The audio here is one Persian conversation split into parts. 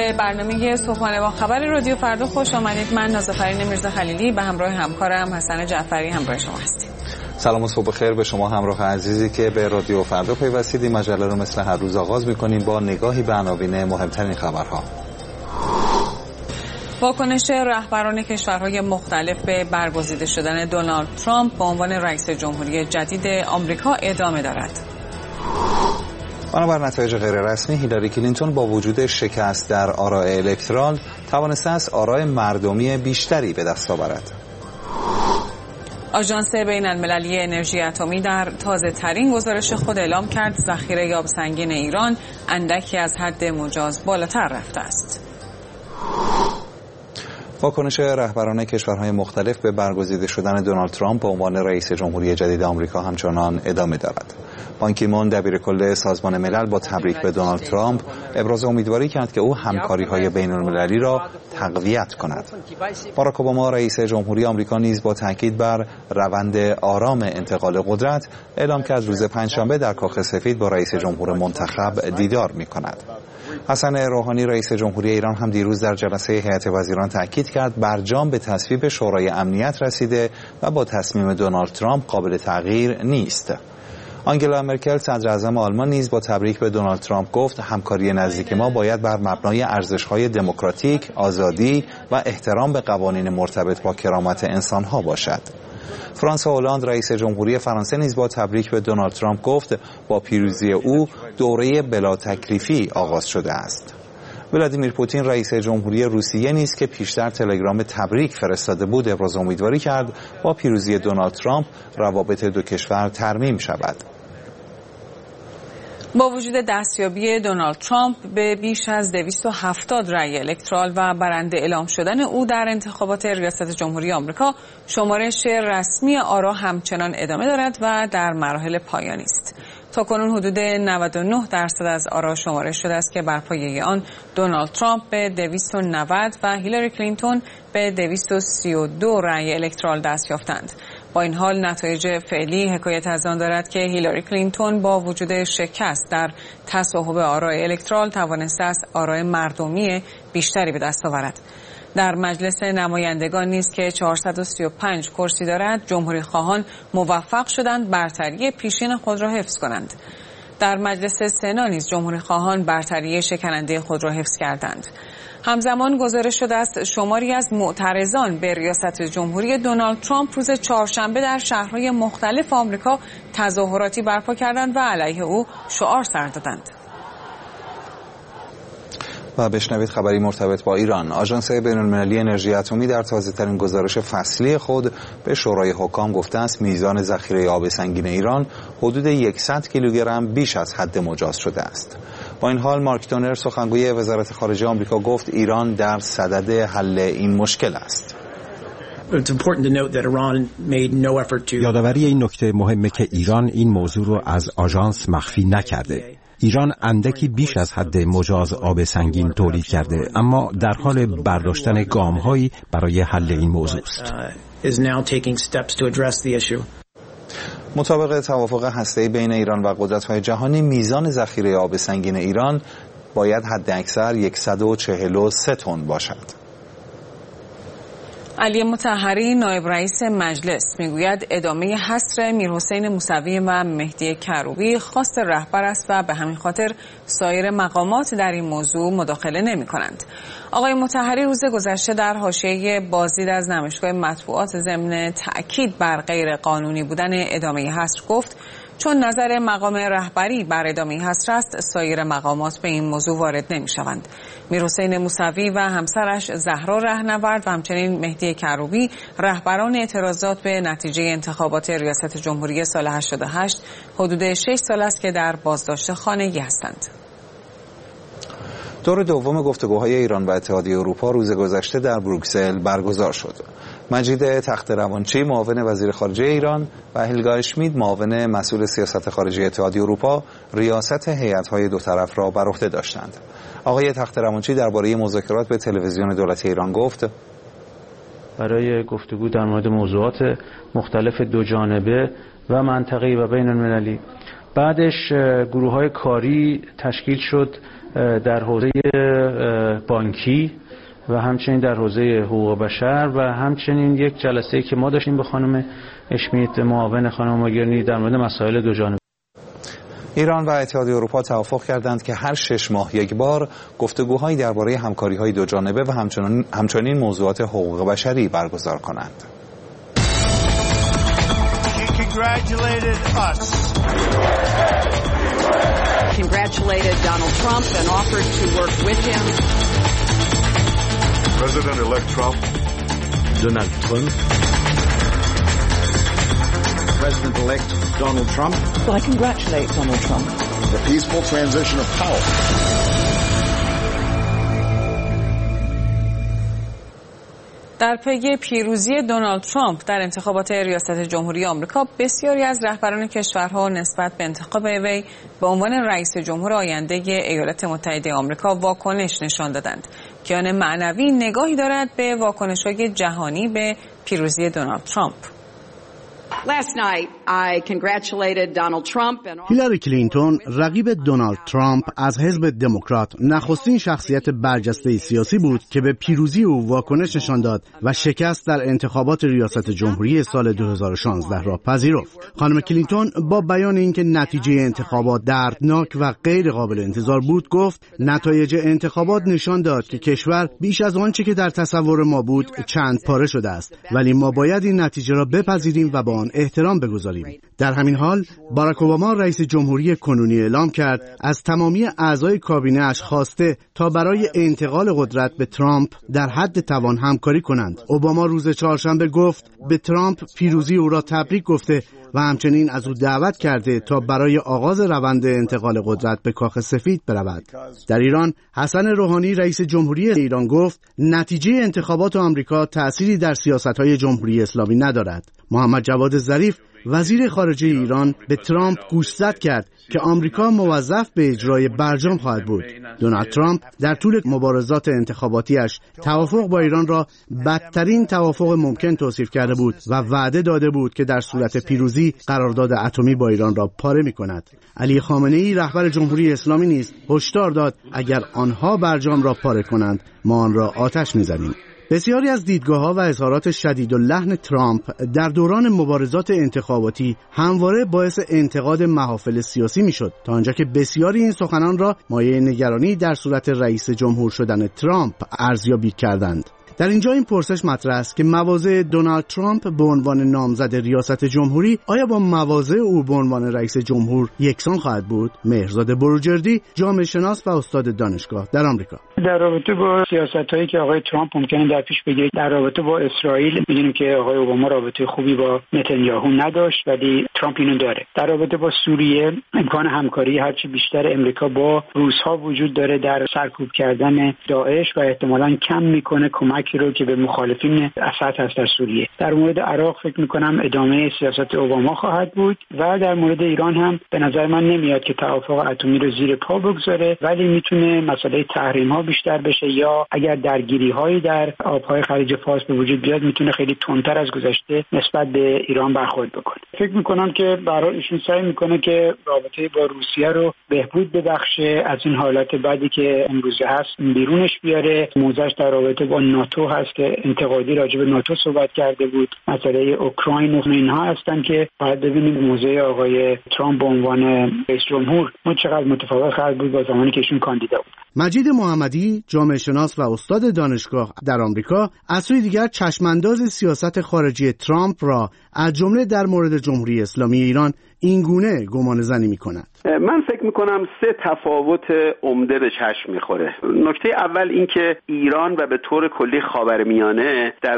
به برنامه صبحانه با خبر رادیو فردا خوش آمدید. من نازافرین میرزا خلیلی به همراه همکارم حسن جعفری همراه شما هستیم. سلام و صبح خیر به شما همراه عزیزی که به رادیو فردا پیوستید. این مجله رو مثل هر روز آغاز می‌کنیم با نگاهی به عناوین مهمترین خبرها. واکنش رهبران کشورهای مختلف به برگزیده شدن دونالد ترامپ به عنوان رئیس جمهوری جدید آمریکا ادامه دارد. بنابر نتایج غیررسمی، هیلاری کلینتون با وجود شکست در آراء الکترال توانسته است آراء مردمی بیشتری به دست آورد. آژانس بین‌المللی انرژی اتمی در تازه‌ترین گزارش خود اعلام کرد ذخیره یاب سنگین ایران اندکی از حد مجاز بالاتر رفته است. واکنش رهبران کشورهای مختلف به برگزیده شدن دونالد ترامپ به عنوان رئیس جمهوری جدید آمریکا همچنان ادامه دارد. بان کی مون دبیرکل سازمان ملل با تبریک به دونالد ترامپ ابراز امیدواری کرد که او همکاری‌های بین‌المللی را تقویت کند. باراک اوباما رئیس جمهوری آمریکا نیز با تاکید بر روند آرام انتقال قدرت اعلام کرد روز پنجشنبه در کاخ سفید با رئیس جمهور منتخب دیدار می‌کند. حسن روحانی رئیس جمهوری ایران هم دیروز در جلسه هیئت وزیران تاکید کرد برجام به تصویب شورای امنیت رسیده و با تصمیم دونالد ترامپ قابل تغییر نیست. آنگلا مرکل صدر اعظم آلمان نیز با تبریک به دونالد ترامپ گفت همکاری نزدیک ما باید بر مبنای ارزش‌های دموکراتیک، آزادی و احترام به قوانین مرتبط با کرامت انسان‌ها باشد. فرانسوا هولند رئیس جمهوری فرانسه نیز با تبریک به دونالد ترامپ گفت با پیروزی او دوره بلا تکلیفی آغاز شده است. ولادیمیر پوتین رئیس جمهوری روسیه نیز که پیشتر تلگرام تبریک فرستاده بود ابراز امیدواری کرد با پیروزی دونالد ترامپ روابط دو کشور ترمیم شود. با وجود دستیابی دونالد ترامپ به بیش از 270 رأی الکترال و برنده اعلام شدن او در انتخابات ریاست جمهوری آمریکا، شمارش رسمی آرا همچنان ادامه دارد و در مراحل پایانی است. تاکنون حدود 99% از آرا شمارش شده است که بر پایه آن دونالد ترامپ به 290 و هیلاری کلینتون به 232 رأی الکترال دست یافتند. با این حال نتایج فعلی حکایت از آن دارد که هیلاری کلینتون با وجود شکست در تصاحب آراء الکترال توانسته است آراء مردمی بیشتری به دست آورد. در مجلس نمایندگان نیز که 435 کرسی دارد، جمهوری خواهان موفق شدند برتری پیشین خود را حفظ کنند. در مجلس سنا نیز جمهوری خواهان برتری شکننده خود را حفظ کردند. همزمان گزارش شده است شماری از معترضان به ریاست جمهوری دونالد ترامپ روز چهارشنبه در شهرهای مختلف آمریکا تظاهراتی برپا کردند و علیه او شعار سر دادند. و بشنوید خبری مرتبط با ایران. آژانس بین‌المللی انرژی اتمی در تازه‌ترین گزارش فصلی خود به شورای حکام گفته است میزان ذخیره آب سنگین ایران حدود 100 کیلوگرم بیش از حد مجاز شده است. با این حال مارک تونر سخنگوی وزارت خارجه آمریکا گفت ایران در صدد حل این مشکل است. یادآوری این نکته مهمه که ایران این موضوع رو از آژانس مخفی نکرده. ایران اندکی بیش از حد مجاز آب سنگین تولید کرده، اما در حال برداشتن گام‌هایی برای حل این موضوع است. مطابق توافق هسته‌ای بین ایران و قدرت‌های جهانی، میزان ذخیره آب سنگین ایران باید حداکثر 143 تن باشد. علی مطهری نایب رئیس مجلس میگوید ادامه حصر میرحسین موسوی و مهدی کروبی خواست رهبر است و به همین خاطر سایر مقامات در این موضوع مداخله نمی کنند. آقای مطهری روز گذشته در حاشیه بازدید از نمایشگاه مطبوعات ضمن تأکید بر غیر قانونی بودن ادامه حصر گفت چون نظر مقام رهبری بر ادامه حصر است، سایر مقامات به این موضوع وارد نمی‌شوند. میرحسین موسوی و همسرش زهرا رهنورد و همچنین مهدی کروبی رهبران اعتراضات به نتیجه انتخابات ریاست جمهوری سال 88 حدود 6 سال است که در بازداشت خانگی هستند. دور دوم گفتگوهای ایران و اتحادیه اروپا روز گذشته در بروکسل برگزار شد. مجید تخت‌روانچی معاون وزیر خارجه ایران و هلگا اشمیت معاون مسئول سیاست خارجی اتحادیه اروپا ریاست هیئت‌های دو طرف را بر عهده داشتند. آقای تخت‌روانچی درباره مذاکرات به تلویزیون دولتی ایران گفت: برای گفتگو در مورد موضوعات مختلف دو جانبه و منطقه‌ای و بین المللی، بعدش گروه‌های کاری تشکیل شد در حوزه بانکی و همچنین در حوزه حقوق بشر و همچنین یک جلسه‌ای که ما داشتیم با خانم اشمیت معاون خانم موگرینی در مورد مسائل دو جانبه. ایران و اتحادیه اروپا توافق کردند که هر 6 ماه یک بار گفتگوهایی درباره همکاری‌های دو جانبه و همچنین موضوعات حقوق بشری برگزار کنند. Congratulated Donald Trump and offered to work with him. President-elect Trump. Donald Trump. President-elect Donald Trump. Well, I congratulate Donald Trump. The peaceful transition of power. در پی پیروزی دونالد ترامپ در انتخابات ریاست جمهوری آمریکا، بسیاری از رهبران کشورها نسبت به انتخاب وی به عنوان رئیس جمهور آینده ایالات متحده آمریکا واکنش نشان دادند. کیان معنوی نگاهی دارد به واکنش‌های جهانی به پیروزی دونالد ترامپ. هیلاری کلینتون رقیب دونالد ترامپ از حزب دموکرات نخستین شخصیت برجسته سیاسی بود که به پیروزی او واکنش نشان داد و شکست در انتخابات ریاست جمهوری سال 2016 را پذیرفت. خانم کلینتون با بیان اینکه نتیجه انتخابات دردناک و غیر قابل انتظار بود گفت نتایج انتخابات نشان داد که کشور بیش از آنچه که در تصور ما بود چند پاره شده است، ولی ما باید این نتیجه را بپذیریم و با آن احترام بگذاریم. در همین حال باراک اوباما رئیس جمهوری کنونی اعلام کرد از تمامی اعضای کابینه اش خواسته تا برای انتقال قدرت به ترامپ در حد توان همکاری کنند. اوباما روز چهارشنبه گفت به ترامپ پیروزی او را تبریک گفته و همچنین از او دعوت کرده تا برای آغاز روند انتقال قدرت به کاخ سفید برود. در ایران حسن روحانی رئیس جمهوری ایران گفت نتیجه انتخابات آمریکا تأثیری در سیاست‌های جمهوری اسلامی ندارد. محمد جواد ظریف وزیر خارجه ایران به ترامپ گوشزد کرد که آمریکا موظف به اجرای برجام خواهد بود. دونالد ترامپ در طول مبارزات انتخاباتیش توافق با ایران را بدترین توافق ممکن توصیف کرده بود و وعده داده بود که در صورت پیروزی قرارداد اتمی با ایران را پاره می‌کند. علی خامنه‌ای رهبر جمهوری اسلامی نیز هشدار داد اگر آنها برجام را پاره کنند ما آن را آتش می‌زنیم. بسیاری از دیدگاه‌ها و اظهارات شدیداللحن ترامپ در دوران مبارزات انتخاباتی همواره باعث انتقاد محافل سیاسی میشد، تا آنجا که بسیاری این سخنان را مایه نگرانی در صورت رئیس جمهور شدن ترامپ ارزیابی کردند. در اینجا این پرسش مطرح است که مواضع دونالد ترامپ به عنوان نامزد ریاست جمهوری آیا با مواضع او به عنوان رئیس جمهور یکسان خواهد بود؟ مهرزاد بروجردی، جامعه شناس و استاد دانشگاه در آمریکا. در رابطه با سیاست‌هایی که آقای ترامپ ممکنه در پیش بگیره در رابطه با اسرائیل، می‌دونیم که آقای اوباما رابطه خوبی با نتانیاهو نداشت ولی ترامپ اینو داره. در رابطه با سوریه امکان همکاری هرچی بیشتر امریکا با روس‌ها وجود داره در سرکوب کردن داعش و احتمالاً کم می‌کنه کمکی رو که به مخالفین اسد هست در سوریه. در مورد عراق فکر می‌کنم ادامه سیاست اوباما خواهد بود و در مورد ایران هم به نظر من نمیاد که توافق اتمی رو زیر پا بگذاره، ولی میتونه مسئله تحریم‌ها بیشتر بشه یا اگر درگیری‌هایی در آب‌های خلیج فارس به وجود بیاد میتونه خیلی تندتر از گذشته نسبت به ایران برخورد بکنه. فکر می‌کنم که برای ایشون سعی می‌کنه که رابطه با روسیه رو بهبود ببخشه، از این حالت بعدی که امروزه هست بیرونش بیاره. موضعش در رابطه با ناتو هست که انتقادی راجع به ناتو صحبت کرده بود. مسئله اوکراین و اینها هستن که باید ببینیم موضع آقای ترامپ به عنوان رئیس جمهور چقدر متفاوت خواهد بود با زمانی که ایشون کاندیدا بود. مجید محمدی، جامعه شناس و استاد دانشگاه در آمریکا، از سوی دیگر چشمانداز سیاست خارجی ترامپ را از جمله در مورد جمهوری اسلامی ایران این گونه گمان زنی می‌کند. من فکر می‌کنم سه تفاوت عمده به چشم می‌خوره. نکته اول این که ایران و به طور کلی خاورمیانه در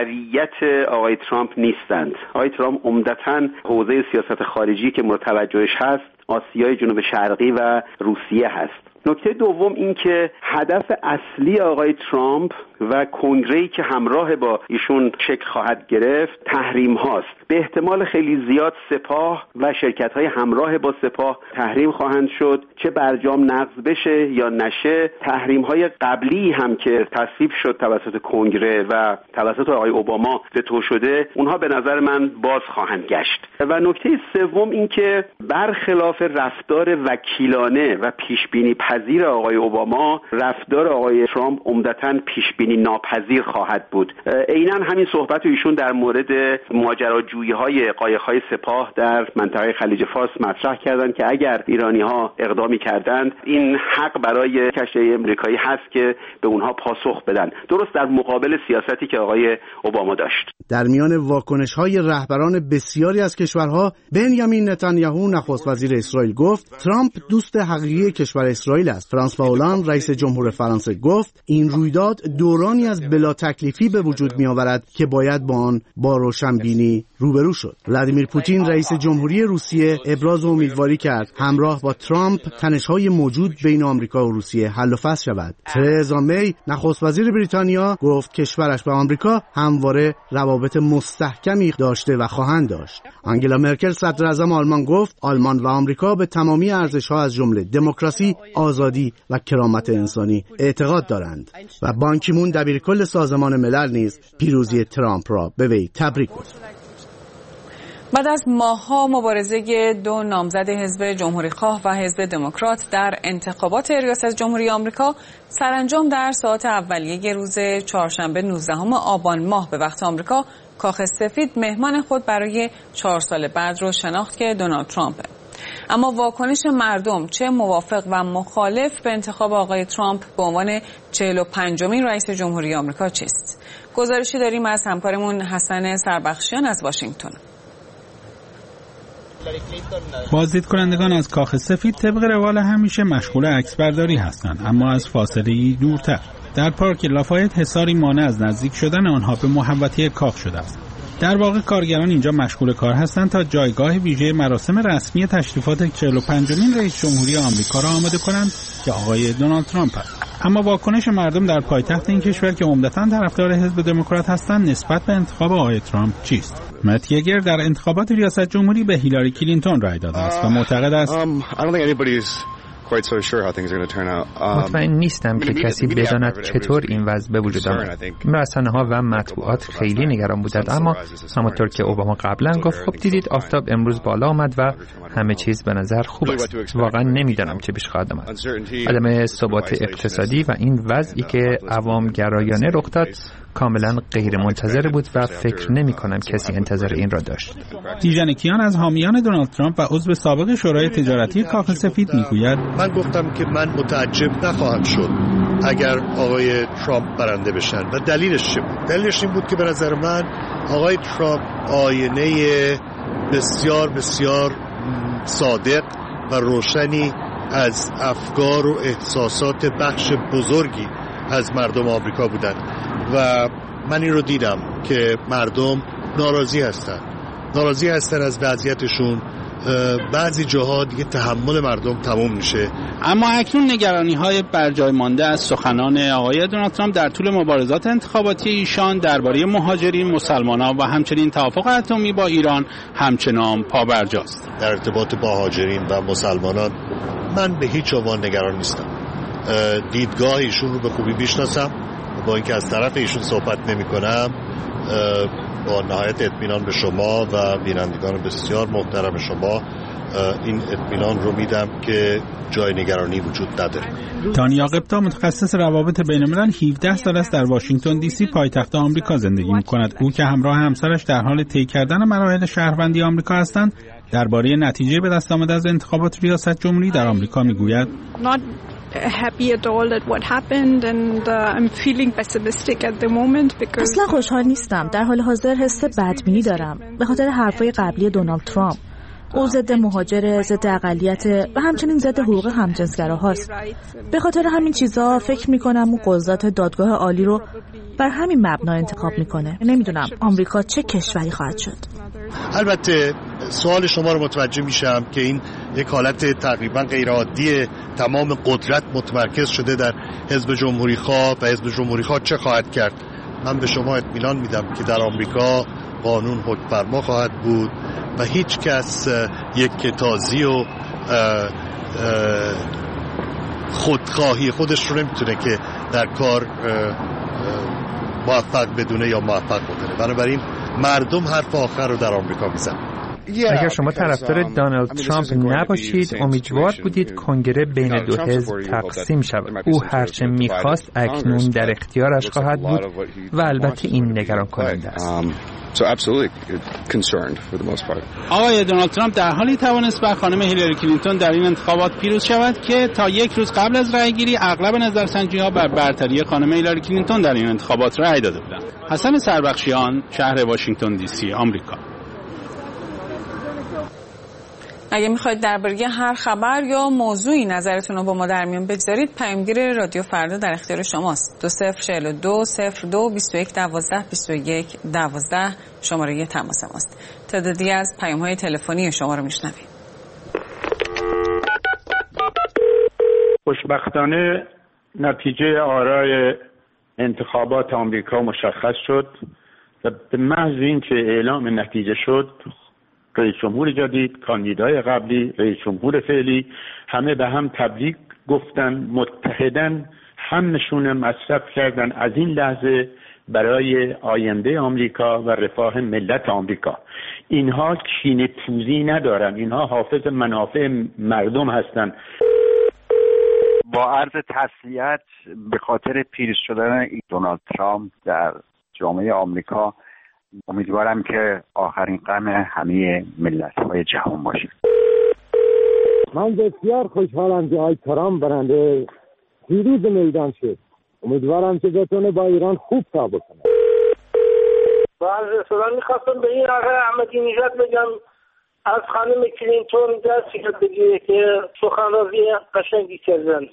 اولویت آقای ترامپ نیستند. آقای ترامپ عمدتاً حوزه سیاست خارجی که مورد توجهش هست آسیای جنوب شرقی و روسیه هست. نکته دوم این که هدف اصلی آقای ترامپ و کنگره‌ای که همراه با ایشون شکل خواهد گرفت تحریم هاست. به احتمال خیلی زیاد سپاه و شرکت‌های همراه با سپاه تحریم خواهند شد، چه برجام نقض بشه یا نشه. تحریم‌های قبلی هم که تصویب شد توسط کنگره و توسط آقای اوباما وتو شده، اونها به نظر من باز خواهند گشت. و نکته سوم این که برخلاف رفتار وکیلانه و پیشبینی پذیر آقای اوباما، رفتار آقای ترامپ عمدتاً پیشبینی ناپذیر خواهد بود. عیناً همین صحبت ایشون در مورد ماجراجویی‌های قایق‌های سپاه در منطقه خلیج فارس مطرح کردند که اگر ایرانی‌ها اقدامی کردند این حق برای کشتی امریکایی هست که به اونها پاسخ بدن، درست در مقابل سیاستی که آقای اوباما داشت. در میان واکنش‌های رهبران بسیاری از کشورها، بنیامین نتانیاهو نخست وزیر اسرائیل گفت ترامپ دوست حقیقی کشور اسرائیل است. فرانسوا هولند رئیس جمهور فرانسه گفت این رویداد دورانی از بلا تکلیفی به وجود می‌آورد که باید با آن با روشنبینی روبرو شد. ولادیمیر پوتین رئیس جمهوری روسیه ابراز امیدواری کرد همراه با ترامپ تنش‌های موجود بین آمریکا و روسیه حل و فصل شود. ترزا می نخست وزیر بریتانیا گفت کشورش با آمریکا همواره روابط مستحکمی داشته و خواهند داشت. آنگلا مرکل صدر اعظم آلمان گفت آلمان و آمریکا به تمامی ارزش‌ها از جمله دموکراسی، آزادی و کرامت انسانی اعتقاد دارند. و بان کی مون دبیرکل سازمان ملل نیز پیروزی ترامپ را به وی تبریک گفت. بعد از ماه‌ها مبارزه دو نامزد حزب جمهوری‌خواه و حزب دموکرات در انتخابات ریاست جمهوری آمریکا، سرانجام در ساعات اولیه روز چهارشنبه 19 آبان ماه به وقت آمریکا، کاخ سفید مهمان خود برای 4 سال بعد رو شناخت که دونالد ترامپه. اما واکنش مردم چه موافق و مخالف به انتخاب آقای ترامپ به عنوان 45مین رئیس جمهوری آمریکا چیست؟ گزارشی داریم از همکارمون حسن سربخشیان از واشنگتن. بازدید کنندگان از کاخ سفید طبق روال همیشه مشغول عکسبرداری هستند، اما از فاصله‌ای دورتر. در پارک لافایت حصاری مانع از نزدیک شدن آنها به محوطه کاخ شده است. در واقع کارگران اینجا مشغول کار هستند تا جایگاه ویژه مراسم رسمی تشریفات 45مین رئیس جمهوری آمریکا را آماده کنند که آقای دونالد ترامپ است. اما واکنش مردم در پایتخت این کشور که عمدتاً طرفدار حزب دموکرات هستند نسبت به انتخاب آقای ترامپ چیست؟ مت یگر در انتخابات ریاست جمهوری به هیلاری کلینتون رای داده است و معتقد است مطمئن نیستم که کسی بداند چطور این وضع به وجود آمد. رسانه‌ها و مطبوعات خیلی نگران بودند، اما همانطور که اوباما قبلا گفت خب دیدید آفتاب امروز بالا آمد و همه چیز به نظر خوب است. واقعا نمیدانم چه پیش خواهد آمد. عدم ثبات اقتصادی و این وضعی که عوامگرایانه رخ داد کاملا غیر منتظره بود و فکر نمی کنم کسی انتظار این را داشت. دیژن کیان از حامیان دونالد ترامپ و عضو سابق شورای تجارتی کاخ سفید میگوید من گفتم که من متعجب نخواهم شد اگر آقای ترامپ برنده بشن و دلیلش چه بود؟ دلیلش این بود که به نظر من آقای ترامپ آینه بسیار بسیار صادق و روشنی از افکار و احساسات بخش بزرگی از مردم آمریکا بودند و من این رو دیدم که مردم ناراضی هستن از وضعیتشون. بعضی جاها دیگه تحمل مردم تموم میشه. اما اکنون نگرانی‌های برجای مانده از سخنان آقای دونالد ترامپ در طول مبارزات انتخاباتی ایشان درباره مهاجرین، مسلمانان و همچنین توافق اتمی با ایران همچنان پابرجاست. در ارتباط با مهاجرین و مسلمانان من به هیچ عنوان نگران نیستم. دیدگاه ایشون رو به خوبی میشناسم، با اینکه از طرف ایشون صحبت نمی‌کنم. با نهایت اطمینان به شما و بینندگان بسیار محترم شما این اطمینان رو میدم که جای نگرانی وجود نداره. تانیا قبطا متخصص روابط بین‌الملل 17 سال است در واشنگتن دی سی پایتخت آمریکا زندگی می‌کند. او که همراه همسرش در حال طی کردن مراحل شهروندی آمریکا هستند، درباره نتیجه به دست آمده از انتخابات ریاست جمهوری در آمریکا میگوید اصلا خوشحال نیستم. در حال حاضر حس بدبینی دارم به خاطر حرفای قبلی دونالد ترامپ. او ضد مهاجر، ضد اقلیت و همچنین ضد حقوق همجنسگراهاست. به خاطر همین چیزا فکر میکنم او قضات دادگاه عالی رو بر همین مبنا انتخاب میکنه. نمیدونم آمریکا چه کشوری خواهد شد. البته سوال شما رو متوجه میشم که این یک حالت تقریبا غیرعادی تمام قدرت متمرکز شده در حزب جمهوری خواه و حزب جمهوری خواه چه خواهد کرد؟ من به شما اطمینان میدم که در آمریکا قانون حکمفرما خواهد بود و هیچ کس یک تازی و خودخواهی خودش رو نمیتونه که در کار موفق بدونه یا موفق بدونه. بنابراین مردم حرف آخر رو در آمریکا میزنن. اگر شما طرفدار دونالد ترامپ نباشید امیدوار بودید کنگره بین دو حزب تقسیم شود. او هرچه میخواست اکنون در اختیارش خواهد بود و البته این نگران کننده است. آقای دونالد ترامپ در حالی توانست بر خانم هیلاری کلینتون در این انتخابات پیروز شود که تا یک روز قبل از رأیگیری اغلب نظرسنجی‌ها بر برتری خانم هیلاری کلینتون در این انتخابات رأی داده بودند. حسن سربخشیان، شهر واشنگتن دی سی، آمریکا. اگه میخواید درباره هر خبر یا موضوعی نظرتون رو با ما در میون بگذارید، پیامگیر رادیو فردا در اختیار شماست. 2042 02 21 12 21 12 شماره تماس ماست. تعدادی از پیام‌های تلفنی شما رو میشنویم. خوشبختانه نتیجه آرای انتخابات آمریکا مشخص شد و به محض اینکه اعلام نتیجه شد، رئیس جمهور جدید، کاندیدای قبلی، رئیس جمهور فعلی همه به هم تبریک گفتن، متحدن همشون مصرف کردن از این لحظه برای آینده آمریکا و رفاه ملت آمریکا. اینها کینه توزی ندارن، اینها حافظ منافع مردم هستن. با عرض تسلیت به خاطر پیروز شدن دونالد ترامپ در جامعه آمریکا، امیدوارم که آخرین غم همه ملت‌های جهان باشه. من بسیار خوشحالم که آقای ترامپ برنده پیروز میدان شد. امیدوارم که بتونه با ایران خوب کار بکنه. بعد رسولان میخواستم به این آقای احمدی نژاد بگم از خانم کلینتون دست یاد بگیره که سخنرانی قشنگی کردن.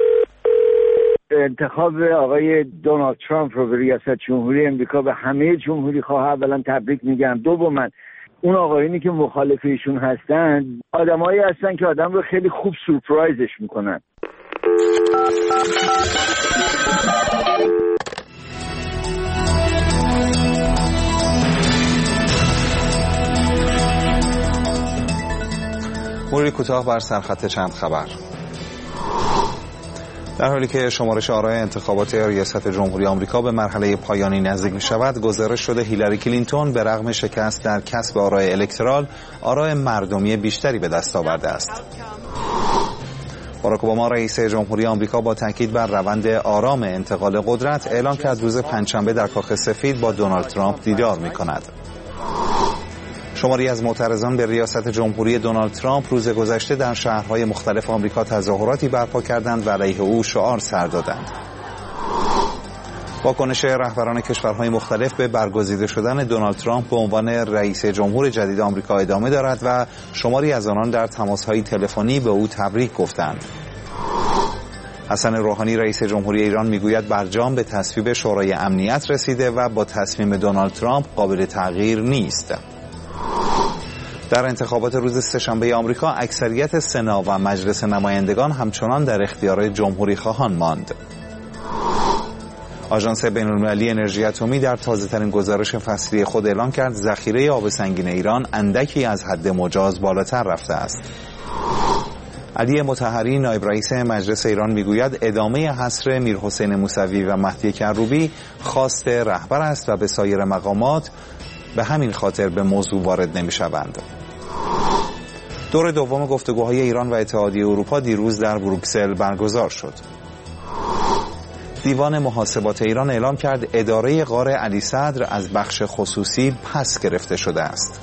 انتخاب آقای دونالد ترامپ رو به ریاست جمهوری امریکا به همه جمهوری خواه اولا تبریک میگم. دوما اون آقایونی که مخالف ایشون هستن آدمایی هستن که آدم رو خیلی خوب سورپرایزش میکنن. مروری کوتاه بر سرخط چند خبر. در حالی که شمارش آرای انتخابات ریاست جمهوری آمریکا به مرحله پایانی نزدیک می شود، گزارش شده هیلاری کلینتون به رغم شکست در کسب آرای الکترال، آرای مردمی بیشتری به دست آورده است. باراک اوباما رئیس جمهوری آمریکا با تاکید بر روند آرام انتقال قدرت اعلام کرد روز پنجشنبه در کاخ سفید با دونالد ترامپ دیدار می کند. شماری از معترضان به ریاست جمهوری دونالد ترامپ روز گذشته در شهرهای مختلف آمریکا تظاهراتی برپا کردند و علیه او شعار سر دادند. واکنش رهبران کشورهای مختلف به برگزیده شدن دونالد ترامپ به عنوان رئیس جمهور جدید آمریکا ادامه دارد و شماری از آنان در تماس‌های تلفنی به او تبریک گفتند. حسن روحانی رئیس جمهوری ایران میگوید برجام به تصویب شورای امنیت رسیده و با تصمیم دونالد ترامپ قابل تغییر نیست. در انتخابات روز سه‌شنبه آمریکا اکثریت سنا و مجلس نمایندگان همچنان در اختیار جمهوری خواهان ماند. آژانس بین‌المللی انرژی اتمی در تازه‌ترین گزارش فصلی خود اعلام کرد ذخیره آب سنگین ایران اندکی از حد مجاز بالاتر رفته است. علی مطهری نایب رئیس مجلس ایران میگوید ادامه حصر میرحسین موسوی و مهدی کروبی خواست رهبر است و به سایر مقامات به همین خاطر به موضوع وارد نمی‌شوند. دور دوم گفتگوهای ایران و اتحادیه اروپا دیروز در بروکسل برگزار شد. دیوان محاسبات ایران اعلام کرد اداره غار علی صدر از بخش خصوصی پس گرفته شده است.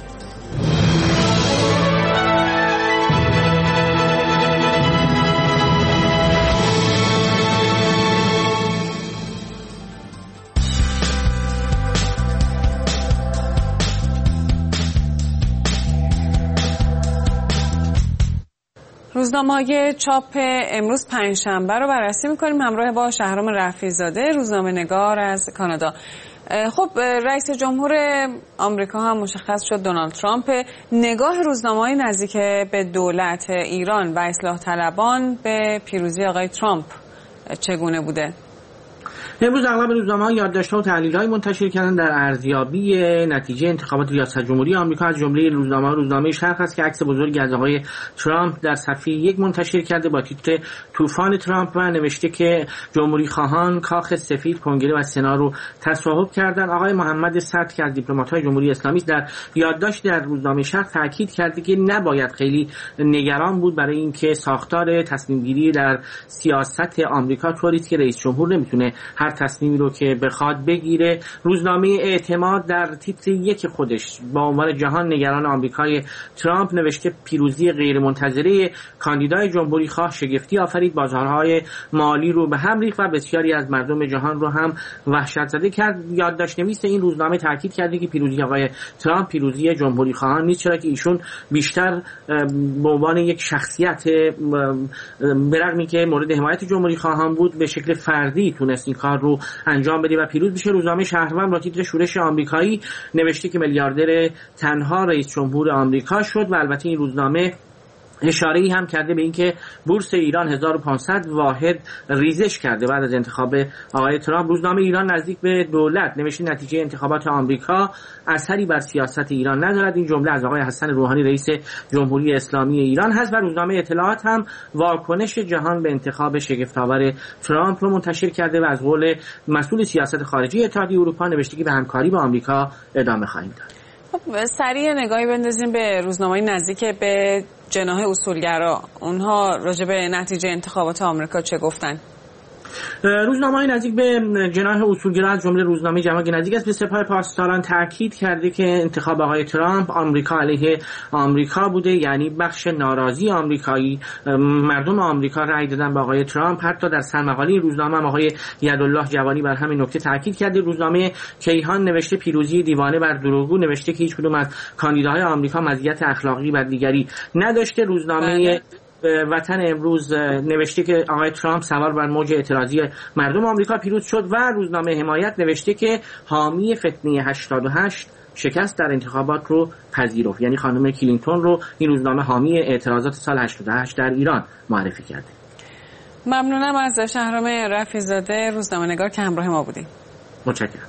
روزنامه‌های چاپ امروز پنجشنبه رو بررسی می‌کنیم همراه با شهرام رفیع‌زاده، روزنامه‌نگار از کانادا. خب رئیس جمهور آمریکا هم مشخص شد دونالد ترامپ. نگاه روزنامه‌های نزدیک به دولت ایران و اصلاح طلبان به پیروزی آقای ترامپ چگونه بوده؟ امروز اغلب روزنامه‌ها یادداشت‌ها و تحلیل‌های منتشر کردن در ارزیابی نتیجه انتخابات ریاست جمهوری آمریکا. از جمله روزنامه شرق است که عکس بزرگی از آقای ترامپ در صفحه 1 منتشر کرده با تیتر طوفان ترامپ و نوشته که جمهوری خواهان کاخ سفید، کنگره و سنا رو تصاحب کردند. آقای محمد صدر که از دیپلمات‌های جمهوری اسلامی در یادداشت در روزنامه شرق تاکید کرده که نباید خیلی نگران بود برای اینکه ساختار تصمیم‌گیری در سیاست آمریکا طوری است که رئیس جمهور نمیتونه هر تصمیمی رو که بخواد بگیره. روزنامه اعتماد در تیتر 1 خودش با عنوان جهان نگران آمریکای ترامپ نوشته پیروزی غیرمنتظره کاندیدای جمهوری خواه شگفتی آفرید، بازارهای مالی رو به هم ریخت و بسیاری از مردم جهان رو هم وحشت زده کرد. یادداشت نویس این روزنامه تاکید کرده که پیروزی آقای ترامپ پیروزی جمهوری خواهان نیست، چرا که ایشون بیشتر به عنوان یک شخصیت به رغمی که مورد حمایت جمهوری خواهان بود به شکل فردی تونست این کار رو انجام بده و پیروز بشه. روزنامه شهروند با تیتر شورش آمریکایی نوشته که میلیاردر تنها رئیس جمهور آمریکا شد و البته این روزنامه اشاره‌ای هم کرده به اینکه بورس ایران 1500 واحد ریزش کرده بعد از انتخاب آقای ترامپ. روزنامه ایران نزدیک به دولت نوشته نتیجه انتخابات آمریکا اثری بر سیاست ایران ندارد. این جمله از آقای حسن روحانی رئیس جمهوری اسلامی ایران هست. و روزنامه اطلاعات هم واکنش جهان به انتخاب شگفت‌آور ترامپ رو منتشر کرده و از قول مسئول سیاست خارجی اتحادیه اروپا نوشته که به همکاری با آمریکا ادامه خواهیم داد. سریع نگاهی بندازیم به روزنامه‌های نزدیک به جناح اصولگرا. اونها راجع به نتیجه انتخابات آمریکا چه گفتن؟ روزنامه‌های نزدیک به جناح اصولگرا از جمله روزنامه جوان که نزدیک است به سپاه پاسداران تاکید کرده که انتخاب آقای ترامپ آمریکا علیه آمریکا بوده، یعنی بخش ناراضی آمریکایی مردم آمریکا رأی دادن به آقای ترامپ. حتی در سرمقاله روزنامه آقای یدالله جوانی بر همین نکته تاکید کرده. روزنامه کیهان نوشته پیروزی دیوانه بر دروغگو، نوشته که هیچ کدوم از کاندیداهای آمریکا مزیت اخلاقی بر دیگری نداشته. روزنامه وطن امروز نوشته که آقای ترامپ سوار بر موج اعتراضی مردم آمریکا پیروز شد و روزنامه حمایت نوشته که حامی فتنه 88 شکست در انتخابات رو پذیرفت، یعنی خانم کلینتون رو این روزنامه حامی اعتراضات سال 88 در ایران معرفی کرده. ممنونم از شهرام رفیع‌زاده روزنامه‌نگار که همراه ما بودید. متشکرم.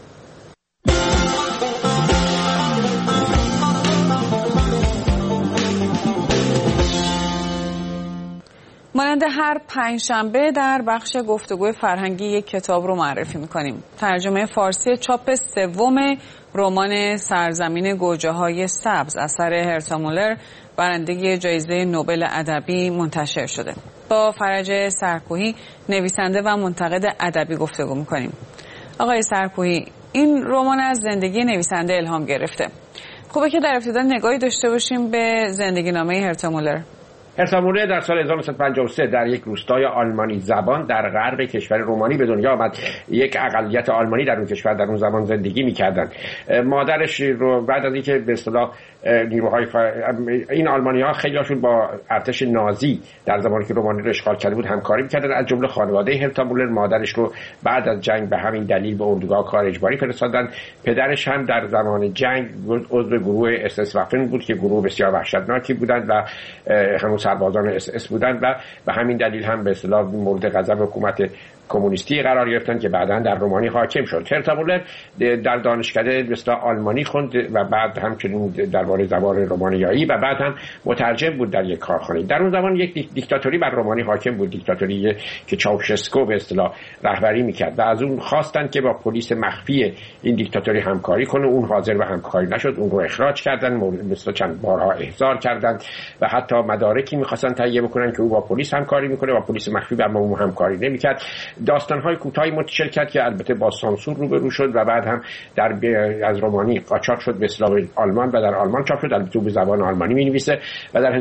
مانند هر پنجشنبه در بخش گفتگوی فرهنگی یک کتاب رو معرفی می‌کنیم. ترجمه فارسی چاپ سوم رمان سرزمین گوجه‌های سبز اثر هرتا مولر برنده جایزه نوبل ادبی منتشر شده. با فرج سرکوهی نویسنده و منتقد ادبی گفتگو می‌کنیم. آقای سرکوهی، این رمان از زندگی نویسنده الهام گرفته. خوبه که در ابتدا نگاهی داشته باشیم به زندگی‌نامه هرتا مولر. هرتا مولر در سال 1953 در یک روستای آلمانی زبان در غرب کشور رومانی به دنیا آمد. یک اقلیت آلمانی در اون کشور در اون زمان زندگی می‌کردند. مادرش رو بعد از اینکه به اصطلاح نیروهای این آلمانی‌ها خیلی‌هاشون با ارتش نازی در زمانی که رومانی رو اشغال کرده بود همکاری می‌کردن، از جمله خانواده هرتا مولر. مادرش رو بعد از جنگ به همین دلیل به اردوگاه کار اجباری فرستادن. پدرش هم در زمان جنگ عضو گروه SS وافن بود که گروه بسیار وحشتناکی بودند و همون سربازان SS بودند و به همین دلیل هم به اصطلاح مورد غضب حکومت کمونیستی قرار گرفتن که بعداً در رومانی حاکم شد. هرتا مولر در دانشکده به آلمانی خوند و بعد همچنین درباره زبان رومانیایی و بعد هم مترجم بود در یک کارخانه. در اون زمان یک دیکتاتوری بر رومانی حاکم بود، دیکتاتوری که چاوشسکو به اصطلاح رهبری میکرد و از اون خواستن که با پلیس مخفی این دیکتاتوری همکاری کنه. اون حاضر به همکاری نشد، اون رو اخراج کردن، مثلا چند بارها احضار کردند و حتی مدارکی می‌خواستن تهیه بکنن که او با پلیس همکاری میکنه و پلیس مخفی با اون همکاری نمیکرد. داستان‌های کوتاهی منتشر کرد که البته با سانسور روبرو شد و بعد هم از رومانی قاچاق شد به اصطلاح آلمان و در آلمان چاپ شد. البته به زبان آلمانی می‌نویسه و در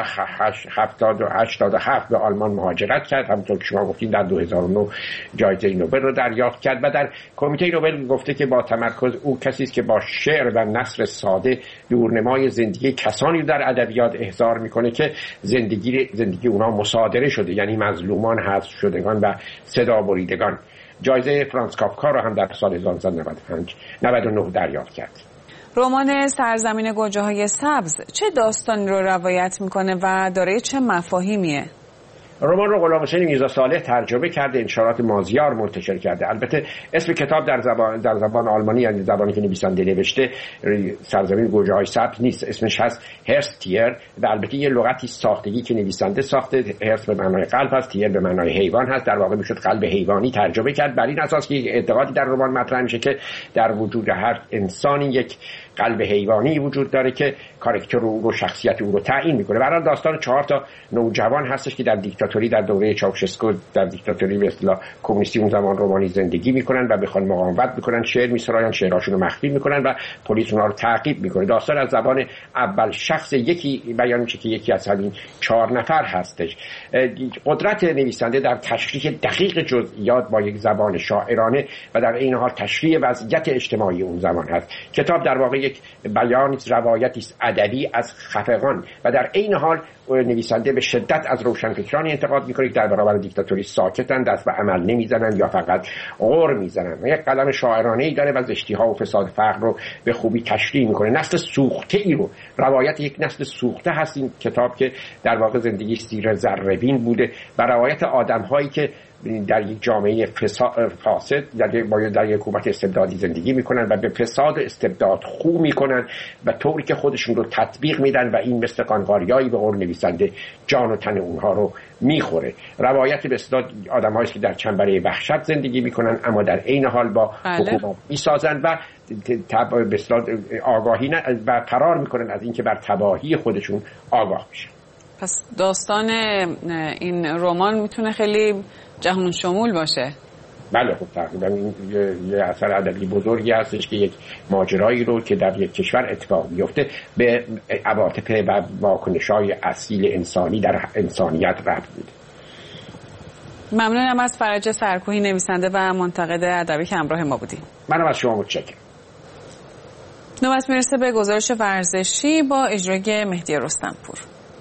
1987 به آلمان مهاجرت کرد. همونطور که شما گفتین در 2009 جایزه نوبل رو دریافت کرد و در کمیته نوبل گفته که با تمرکز او کسی است که با شعر و نثر ساده دورنمای زندگی کسانی در ادبیات احضار میکنه که زندگی اونها مصادره شده، یعنی مظلومان، حذف شدگان و صدا بریدگان. جایزه فرانس کافکا رو هم در سال 1999 دریافت کرد. رمان سرزمین گوجه‌های سبز چه داستانی رو روایت میکنه و داره چه مفاهیمیه؟ رمان رو غلامحسین میرزا صالح ترجمه کرده، انتشارات مازیار منتشر کرده. البته اسم کتاب در زبان آلمانی، یعنی زبانی که نویسنده نوشته، سرزمین گوجه‌های سبز نیست، اسمش هست هرستیر و البته یه لغتی ساختگی که نویسنده ساخته. هرست به معنای قلب هست، تیر به معنای حیوان هست، در واقع میشد قلب حیوانی ترجمه کرد. بر این اساس که اعتقادی در رمان مطرح میشه که در وجود هر انسانی یک قلب حیوانی وجود داره که کاراکتر او رو، شخصیت او رو تعیین میکنه. برای داستان 4 تا نوجوان هستش که در دیکتاتوری در دوره چاوشسکو، در دیکتاتوری به اصطلاح کمونیستی اون زمان رومانی زندگی میکنن و بخوان مقاومت میکنن، شعر میسراین، شعرهاشون رو مخفی میکنن و پلیس اونها رو تعقیب میکنه. داستان از زبان اول شخص یکی بیان میشه که یکی از همین 4 نفر هستش. قدرت نویسنده در تشریح دقیق جزئیات با یک زبان شاعرانه و در این حال تشریح وضعیت اجتماعی اون زمان هست. کتاب در واقع یک بیان، روایتی ادبی از خفقان و در این حال نویسنده به شدت از روشنفکرانی انتقاد میکنه که در برابر دیکتاتوری ساکتن، دست به عمل نمیزنن یا فقط غر میزنن. یک قلم شاعرانه‌ای داره و زشتی‌ها و فساد فقر رو به خوبی تشریح میکنه. نسل سوخته‌ای رو، روایت یک نسل سوخته هست این کتاب که در واقع زندگی زیر ذره‌بین بوده و روایت آدم‌هایی که در یک جامعه فاسد در یک حکومت استبدادی زندگی میکنن و به فساد و استبداد خو میکنن و طوری که خودشون رو تطبیق میدن و این مثل قانقاریایی به قول نویسنده جان و تن اونها رو میخوره. روایت به اصطلاح آدم‌هایی که در چنبره وحشت زندگی میکنن اما در عین حال با حکومت میسازن و به اصطلاح آگاهی و فرار میکنن از اینکه بر تباهی خودشون آگاه میشن. پس داستان این رمان میتونه خیلی جهان شمول باشه. بله خب تقریبا این یه اثر ادبی بزرگی هستش که یک ماجرایی رو که در یک کشور اتفاق میفته به عواطف و واکنش‌های اصیل انسانی در انسانیت ربط میده. ممنونم از فرج سرکوهی، نویسنده و منتقد ادبی که همراه ما بودیم. منم از شما متشکرم. نوبت میرسه به گزارش ورزشی با اجرای مهدی رستمپور.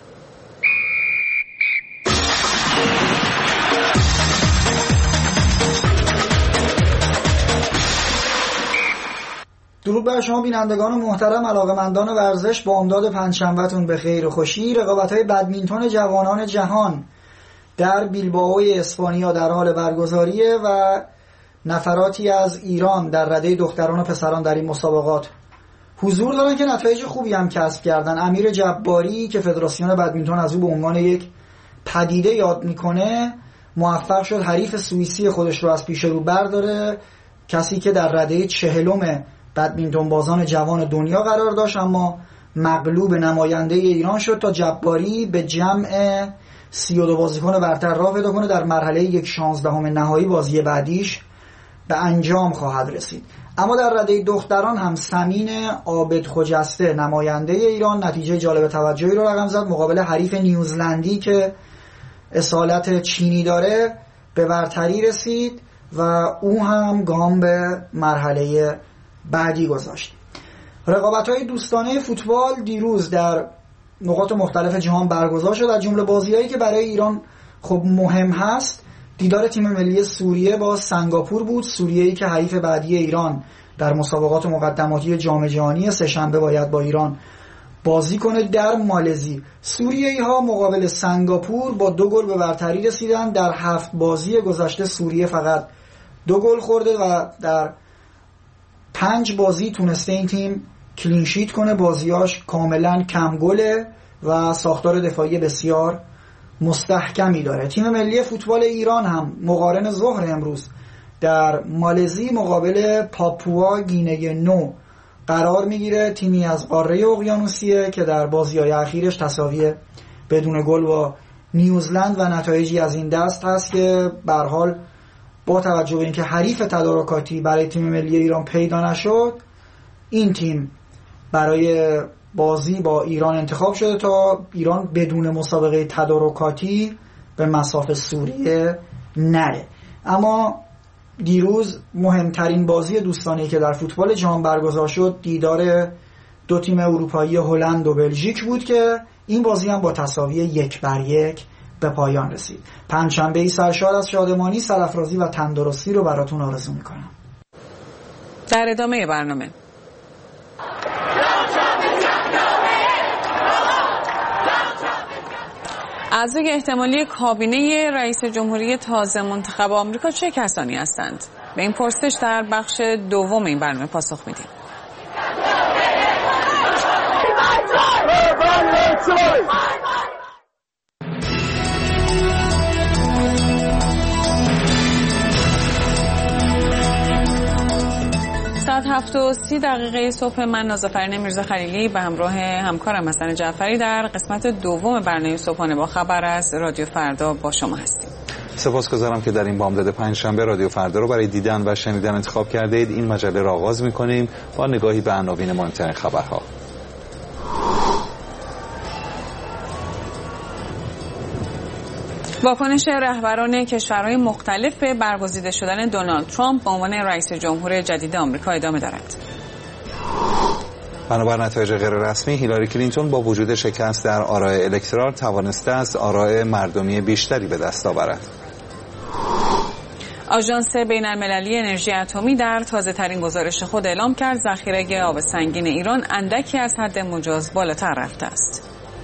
درود بر شما بینندگان محترم، علاقه‌مندان ورزش. با امداد پنجشنبه‌تون به خیر و خوشی. رقابت‌های بدمینتون جوانان جهان در بیلبائو اسپانیا در حال برگزاریه و نفراتی از ایران در رده دختران و پسران در این مسابقات حضور دارن که نتایج خوبی هم کسب کردن. امیر جباری که فدراسیون بدمینتون از او به عنوان یک پدیده یاد میکنه موفق شد حریف سوئیسی خودش رو از پیش رو برداره، کسی که در رده 40 بدمینتون بازان جوان دنیا قرار داشت اما مغلوب نماینده ایران شد تا جباری به جمع 32 بازیکن برتر راه پیدا کنه در مرحله 1/16 نهایی بازی بعدیش به انجام خواهد رسید. اما در رده دختران هم سمین عابد خجسته نماینده ایران نتیجه جالب توجهی رو رقم زد. مقابل حریف نیوزلندی که اصالت چینی داره به برتری رسید و او هم گام به مرحله بعدی گذاشت. رقابت‌های دوستانه فوتبال دیروز در نقاط مختلف جهان برگزار شد. از جمله بازی‌هایی که برای ایران خب مهم هست دیدار تیم ملی سوریه با سنگاپور بود. سوریه‌ای که حریف بعدی ایران در مسابقات مقدماتی جام جهانی سه‌شنبه باید با ایران بازی کنه در مالزی. سوریه‌ای‌ها مقابل سنگاپور با 2 گل به برتری رسیدن. در 7 بازی گذشته سوریه فقط 2 گل خورده و در 5 بازی تونسته این تیم کلینشیت کنه. بازیاش کاملا کم گله و ساختار دفاعی بسیار مستحکمی داره. تیم ملی فوتبال ایران هم مقارن ظهر امروز در مالزی مقابل پاپوا گینه نو قرار میگیره. تیمی از قاره اقیانوسیه که در بازی‌های اخیرش تساوی بدون گل با نیوزلند و نتایجی از این دست هست که به هر حال با توجه به اینکه حریف تدارکاتی برای تیم ملی ایران پیدا نشد، این تیم برای بازی با ایران انتخاب شده تا ایران بدون مسابقه تدارکاتی به مصاف سوریه نره. اما دیروز مهمترین بازی دوستانه‌ای که در فوتبال جهان برگزار شد دیدار 2 تیم اروپایی هلند و بلژیک بود که این بازی هم با تساوی 1-1 به پایان رسید. پنجشنبه‌ای سرشار از شادمانی، سرافرازی و تندرستی رو براتون آرزو میکنم. در ادامه برنامه اعضای احتمالی کابینه رئیس جمهوری تازه منتخب آمریکا چه کسانی هستند؟ به این پرسش در بخش دوم این برنامه پاسخ میدیم. ساعت 7:30 صبح من نازافرین میرزا خلیلی به همراه همکارم حسن جعفری در قسمت دوم برنامه صبحانه با خبر از رادیو فردا با شما هستیم. سپاسگزارم که در این بامداد پنجشنبه رادیو فردا رو برای دیدن و شنیدن انتخاب کرده اید. این مجله را آغاز می‌کنیم با نگاهی به عناوین مهمترین خبرها. واکنش رهبران کشورهای مختلف به برگزیده شدن دونالد ترامپ به عنوان رئیس جمهور جدید آمریکا ادامه دارد. بنابر نتایج غیررسمی، هیلاری کلینتون با وجود شکست در آرای الکترال توانسته است آرای مردمی بیشتری به دست آورد. آژانس بین‌المللی انرژی اتمی در تازه‌ترین گزارش خود اعلام کرد ذخیره آب سنگین ایران اندکی از حد مجاز بالاتر رفته است.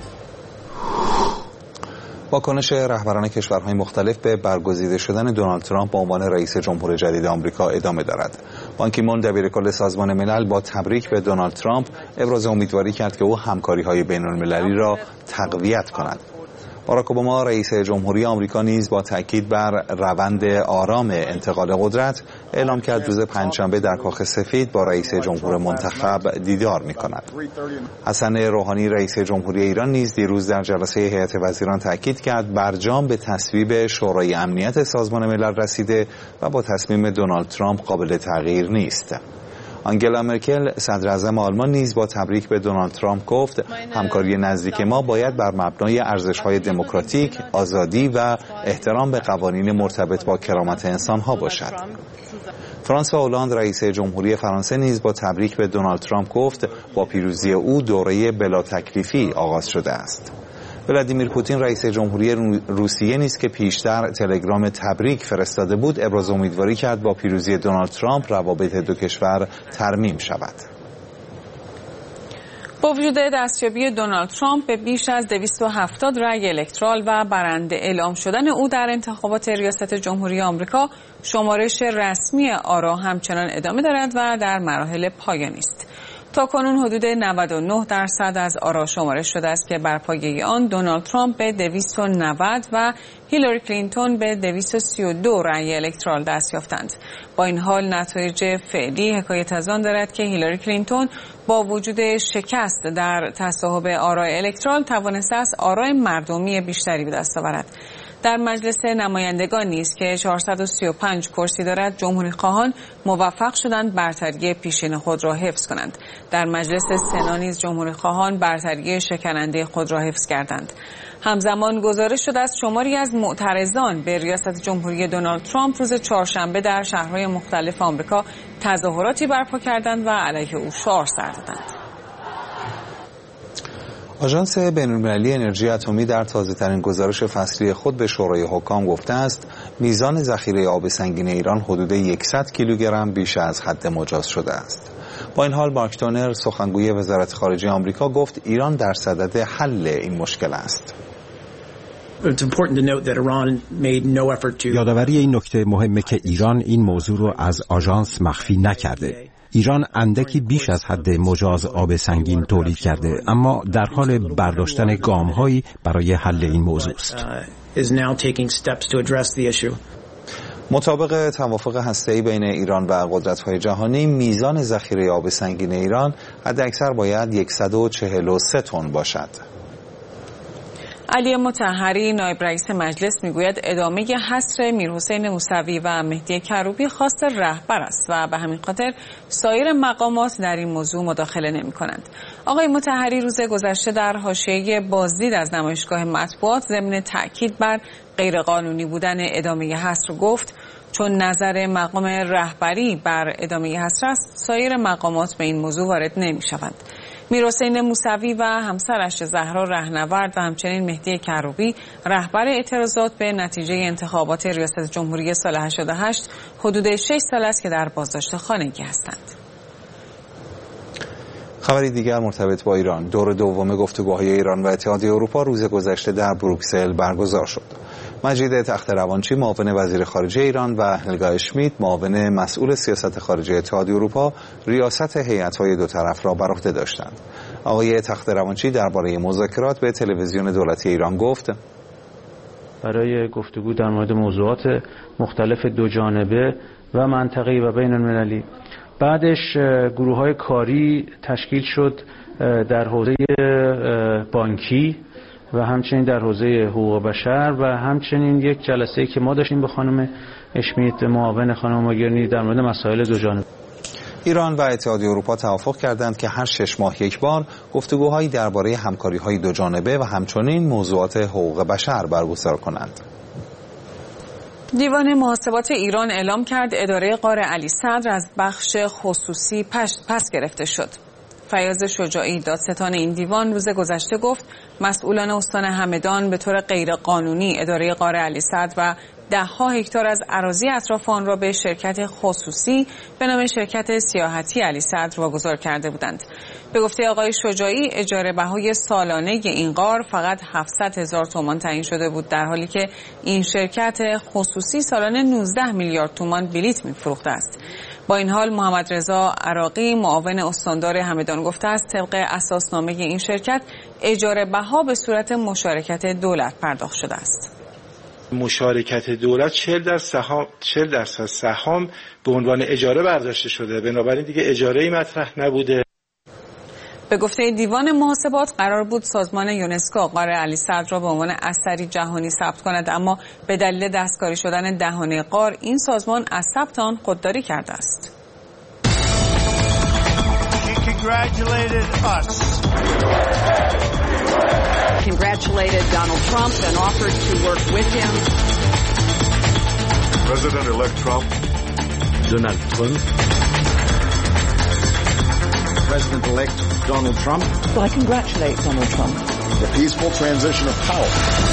واکنش رهبران کشورهای مختلف به برگزیده شدن دونالد ترامپ به عنوان رئیس جمهور جدید آمریکا ادامه دارد. بان کی مون دبیرکل سازمان ملل با تبریک به دونالد ترامپ ابراز امیدواری کرد که او همکاری‌های بین‌المللی را تقویت کند. باراک اوباما رئیس جمهوری آمریکا نیز با تاکید بر روند آرام انتقال قدرت اعلام کرد روز پنجشنبه در کاخ سفید با رئیس جمهور منتخب دیدار می‌کند. حسن روحانی رئیس جمهوری ایران نیز دیروز در جلسه هیئت وزیران تاکید کرد برجام به تصویب شورای امنیت سازمان ملل رسیده و با تصمیم دونالد ترامپ قابل تغییر نیست. آنگلا مرکل صدر اعظم آلمان نیز با تبریک به دونالد ترامپ گفت همکاری نزدیک ما باید بر مبنای ارزش‌های دموکراتیک، آزادی و احترام به قوانین مرتبط با کرامت انسان‌ها باشد. فرانسوا هولند رئیس جمهوری فرانسه نیز با تبریک به دونالد ترامپ گفت با پیروزی او دوره بلا تکلیفی آغاز شده است. ولادیمیر پوتین رئیس جمهوری روسیه نیز که پیشتر تلگرام تبریک فرستاده بود ابراز امیدواری کرد با پیروزی دونالد ترامپ روابط دو کشور ترمیم شود. با وجود دستیابی دونالد ترامپ به بیش از 270 رأی الکترال و برنده اعلام شدن او در انتخابات ریاست جمهوری آمریکا، شمارش رسمی آرا همچنان ادامه دارد و در مراحل پایانی است. تاکنون حدود 99% از آرا شمارش شده است که بر پایه آن دونالد ترامپ به 290 و هیلاری کلینتون به 232 رأی الکترال دست یافتند. با این حال نتایج فعلی حکایت از آن دارد که هیلاری کلینتون با وجود شکست در تصاحب آرای الکترال توانسته است آرای مردمی بیشتری به دست آورد. در مجلس نمایندگان نیز که 435 کرسی دارد، جمهوری خواهان موفق شدند برتری پیشین خود را حفظ کنند. در مجلس سنا نیز جمهوری خواهان برتری شکننده خود را حفظ کردند. همزمان گزارش شده است شماری از معترضان به ریاست جمهوری دونالد ترامپ روز چهارشنبه در شهرهای مختلف آمریکا تظاهراتی برپا کردند و علیه او شعار سر دادند. آژانس بین‌المللی انرژی اتمی در تازه‌ترین گزارش فصلی خود به شورای حکام گفته است میزان ذخیره آب سنگین ایران حدود 100 کیلوگرم بیش از حد مجاز شده است. با این حال مارک تونر سخنگوی وزارت خارجه آمریکا گفت ایران در صدد حل این مشکل است. یادآوری این نکته مهمه که ایران این موضوع رو از آژانس مخفی نکرده. ایران اندکی بیش از حد مجاز آب سنگین تولید کرده، اما در حال برداشتن گام‌هایی برای حل این موضوع است. مطابق توافق هسته‌ای بین ایران و قدرت‌های جهانی، میزان ذخیره آب سنگین ایران حداکثر باید 143 تن باشد. علی مطهری نایب رئیس مجلس میگوید ادامه حصر میرحسین موسوی و مهدی کروبی خواست رهبر است و به همین خاطر سایر مقامات در این موضوع مداخله نمی کنند. آقای مطهری روز گذشته در حاشیه بازدید از نمایشگاه مطبوعات ضمن تأکید بر غیرقانونی بودن ادامه حصر گفت چون نظر مقام رهبری بر ادامه حصر است، سایر مقامات به این موضوع وارد نمی شوند. میرحسین موسوی و همسرش زهرا رهنورد و همچنین مهدی کروبی رهبر اعتراضات به نتیجه انتخابات ریاست جمهوری سال 88 حدود 6 سال است که در بازداشت خانگی هستند. خبری دیگر مرتبط با ایران. دور دوم گفتگوهای ایران و اتحادیه اروپا روز گذشته در بروکسل برگزار شد. مجید تخت‌روانچی معاون وزیر خارجه ایران و هلگا اشمیت معاون مسئول سیاست خارجه اتحادیه اروپا ریاست هیئت‌های دو طرف را بر عهده داشتند. آقای تخت‌روانچی درباره مذاکرات به تلویزیون دولتی ایران گفت: برای گفتگو در مورد موضوعات مختلف دو جانبه و منطقه‌ای و بین المللی، بعدش گروه‌های کاری تشکیل شد در حوزه بانکی و همچنین در حوزه حقوق بشر و همچنین یک جلسه‌ای که ما داشتیم با خانم اشمیت معاون خانم ماگرنی در مورد مسائل دو جانبه. ایران و اتحادیه اروپا توافق کردند که هر 6 ماه یک بار گفتگوهایی درباره همکاری‌های دو جانبه و همچنین موضوعات حقوق بشر برگزار کنند. دیوان محاسبات ایران اعلام کرد اداره غار علی صدر از بخش خصوصی پس گرفته شد. فیاض شجاعی دادستان این دیوان روز گذشته گفت مسئولان استان همدان به طور غیرقانونی اداره غار علی صدر و 10 هکتار از اراضی اطراف آن را به شرکت خصوصی به نام شرکت سیاحتی علی صدر واگذار کرده بودند. به گفته آقای شجاعی اجاره بهای سالانه این غار فقط 700,000 تومان تعیین شده بود، در حالی که این شرکت خصوصی سالانه 19 میلیارد تومان بلیت می‌فروخته است. با این حال محمد رضا عراقی معاون استاندار همدان گفته است طبق اساسنامه این شرکت اجاره بها به صورت مشارکت دولت پرداخت شده است. مشارکت دولت 40% سهام به عنوان اجاره برداشته شده، بنابراین دیگه اجاره‌ای مطرح نبوده. به گفته دیوان محاسبات قرار بود سازمان یونسکو غار علی صدر را به عنوان اثری جهانی ثبت کند، اما به دلیل دستکاری شدن دهانه غار این سازمان از ثبت آن خودداری کرده است. Congratulated Donald Trump and offered to work with him. President-elect Trump. Donald Trump. President-elect Donald Trump. Well, I congratulate Donald Trump. The peaceful transition of power.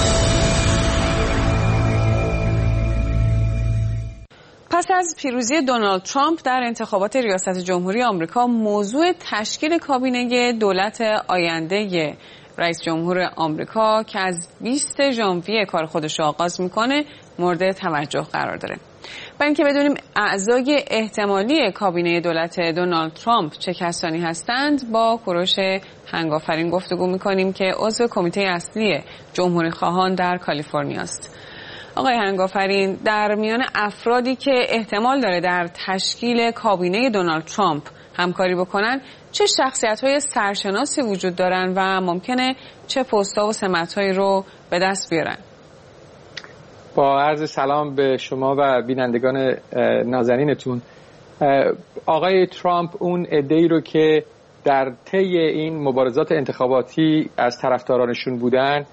پس از پیروزی دونالد ترامپ در انتخابات ریاست جمهوری آمریکا، موضوع تشکیل کابینه دولت آینده رئیس جمهور آمریکا که از 20 ژانویه کار خودش را آغاز میکنه مورد توجه قرار داره. برای اینکه بدونیم اعضای احتمالی کابینه دولت دونالد ترامپ چه کسانی هستند، با کوروش هنگافرین گفتگو میکنیم که عضو کمیته اصلی جمهوری خواهان در کالیفرنیا است. آقای هنگافرین، در میان افرادی که احتمال داره در تشکیل کابینه دونالد ترامپ همکاری بکنن، چه شخصیت‌های سرشناسی وجود دارن و ممکنه چه پست‌ها و سمت‌هایی رو به دست بیارن؟ با عرض سلام به شما و بینندگان نازنینتون. آقای ترامپ اون عده‌ای رو که در طی این مبارزات انتخاباتی از طرفدارانشون بودن،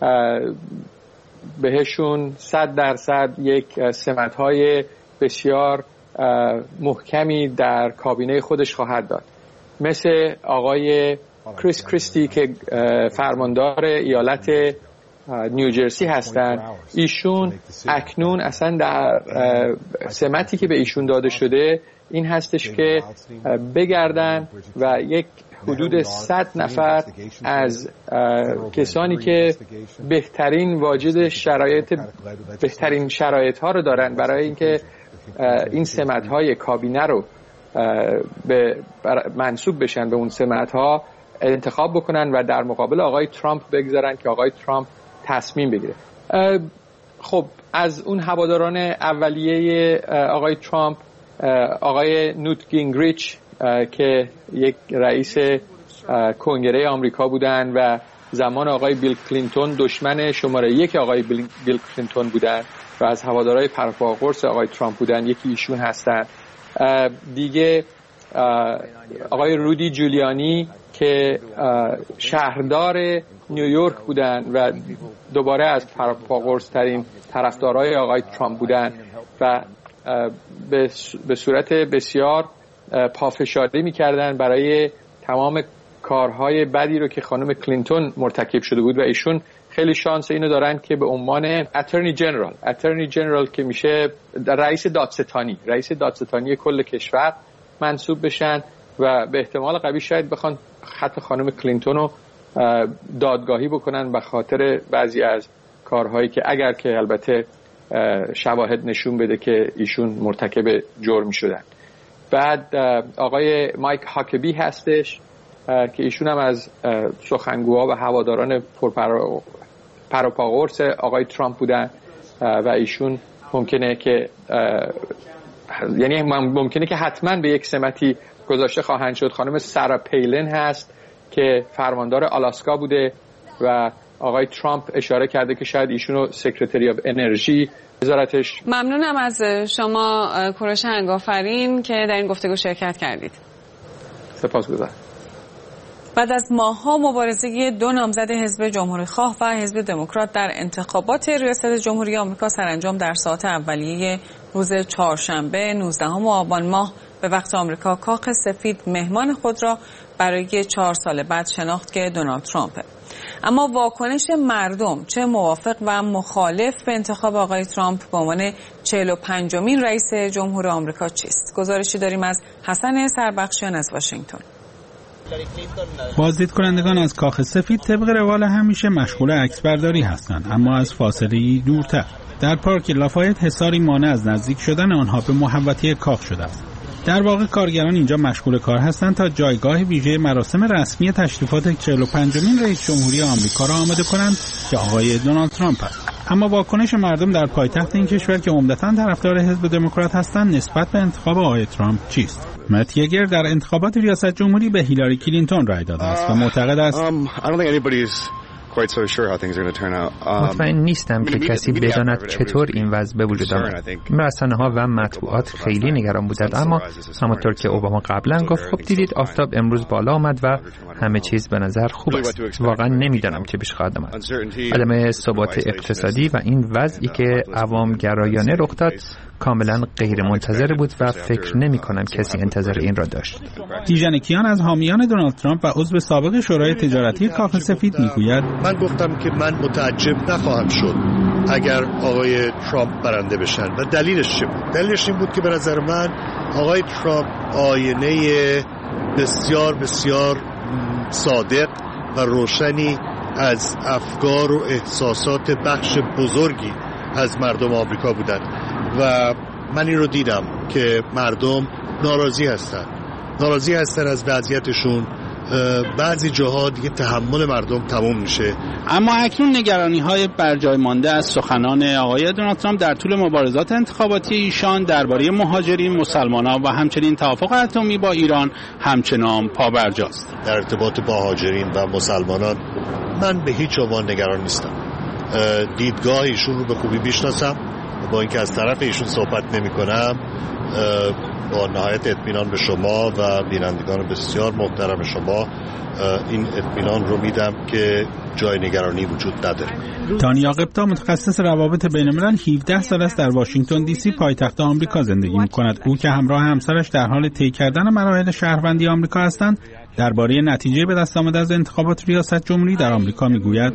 بهشون 100% یک سمت‌های بسیار محکمی در کابینه خودش خواهد داد. مثل آقای کریس کریستی که فرماندار ایالت نیوجرسی هستند، ایشون اکنون اصلا در سمتی که به ایشون داده شده این هستش که بگردن و یک حدود 100 نفر از کسانی که بهترین واجد بهترین شرایط ها رو دارن برای اینکه این سمت های کابینه رو منصوب بشن به اون سمت ها انتخاب بکنن و در مقابل آقای ترامپ بگذارن که آقای ترامپ تصمیم بگیره. خب از اون هواداران اولیه آقای ترامپ، آقای نوت گینگریچ که یک رئیس کنگره آمریکا بودن و زمان آقای بیل کلینتون دشمن شماره 1 آقای بیل کلینتون بودن و از هوادارهای پرپاقرص آقای ترامپ بودن، یکی ایشون هستن. دیگه آقای رودی جولیانی که شهردار نیویورک بودن و دوباره از پرپاقرص ترین طرفدارای آقای ترامپ بودن و به صورت بسیار پافشاری می‌کردن برای تمام کارهای بدی رو که خانم کلینتون مرتکب شده بود و ایشون خیلی شانس اینو دارن که به عنوان اترنی جنرال که میشه رئیس دادستانی کل کشور منصوب بشن و به احتمال قوی شاید بخوان حتی خانم کلینتون رو دادگاهی بکنن به خاطر بعضی از کارهایی که اگر که البته شواهد نشون بده که ایشون مرتکب جرم شدن. بعد آقای مایک هاکبی هستش که ایشون هم از سخنگوها و هواداران پروپاگورس آقای ترامپ بودن و ایشون ممکنه که حتما به یک سمتی گذاشته خواهند شد. خانم سارا پیلن هست که فرماندار آلاسکا بوده و آقای ترامپ اشاره کرده که شاید ایشونو سکرتری آف انرژی وزارتش. ممنونم از شما کوروش هنگافرین که در این گفتگو شرکت کردید. سپاسگزارم. بعد از ماه‌ها مبارزه دو نامزد حزب جمهوری‌خواه و حزب دموکرات در انتخابات ریاست جمهوری آمریکا سرانجام در ساعات اولیه روز چهارشنبه 19 آبان ماه به وقت آمریکا کاخ سفید مهمان خود را برای 4 سال بعد شناخت که دونالد ترامپه. اما واکنش مردم چه موافق و مخالف به انتخاب آقای ترامپ به عنوان 45مین رئیس جمهور آمریکا چیست؟ گزارشی داریم از حسن سربخشیان از واشنگتن. بازدید کنندگان از کاخ سفید طبق روال همیشه مشغول عکسبرداری هستند، اما از فاصله‌ای دورتر. در پارک لافایت حصاری مانع از نزدیک شدن آنها به محوطه کاخ شده است. در واقع کارگران اینجا مشغول کار هستند تا جایگاه ویژه مراسم رسمی تشریفات 45مین رئیس جمهوری آمریکا را آماده کنند که آقای دونالد ترامپ است. اما واکنش مردم در پایتخت این کشور که عمدتاً طرفدار حزب دموکرات هستند نسبت به انتخاب آقای ترامپ چیست؟ مت یگر در انتخابات ریاست جمهوری به هیلاری کلینتون رای داده است و معتقد است مطمئن نیستم که کسی بداند چطور این وضع به وجود آمد. رسانه‌ها و مطبوعات خیلی نگران بودند، اما همانطور که اوباما قبلا گفت خب دیدید آفتاب امروز بالا آمد و همه چیز به نظر خوب است. واقعا نمیدانم چه پیش خواهد آمد. عدم ثبات اقتصادی و این وضعی که عوام‌گرایانه رخ داد کاملا غیر منتظر بود و فکر نمی کنم کسی انتظار این را داشت. دیژن کیان از حامیان دونالد ترامپ و عضو سابق شورای تجارتی کاخ سفید میگوید من گفتم که من متعجب نخواهم شد اگر آقای ترامپ برنده بشن و دلیلش چه بود؟ دلیلش این بود که به نظر من آقای ترامپ آینه بسیار بسیار صادق و روشنی از افکار و احساسات بخش بزرگی از مردم آمریکا بودن و من این رو دیدم که مردم ناراضی هستن از وضعیتشون. بعضی جاها دیگه تحمل مردم تموم میشه. اما اکنون نگرانی‌های برجای مانده از سخنان آقای دونالد ترامپ در طول مبارزات انتخاباتی ایشان درباره مهاجرین، مسلمانان و همچنین توافق اتمی با ایران همچنان پابرجاست. در ارتباط با مهاجرین و مسلمانان من به هیچ عنوان نگران نیستم. دیدگاه ایشون رو به خوبی میشناسم، با اینکه از طرف ایشون صحبت نمی‌کنم. با نهایت اطمینان به شما و بینندگان بسیار محترم شما این اطمینان رو میدم که جای نگرانی وجود نداره. تانیا قبطا متخصص روابط بین‌الملل 17 سال است در واشنگتن دی سی پایتخت آمریکا زندگی می‌کند. او که همراه همسرش در حال طی کردن مراحل شهروندی آمریکا هستند درباره نتیجه به دست آمده از انتخابات ریاست جمهوری در آمریکا میگوید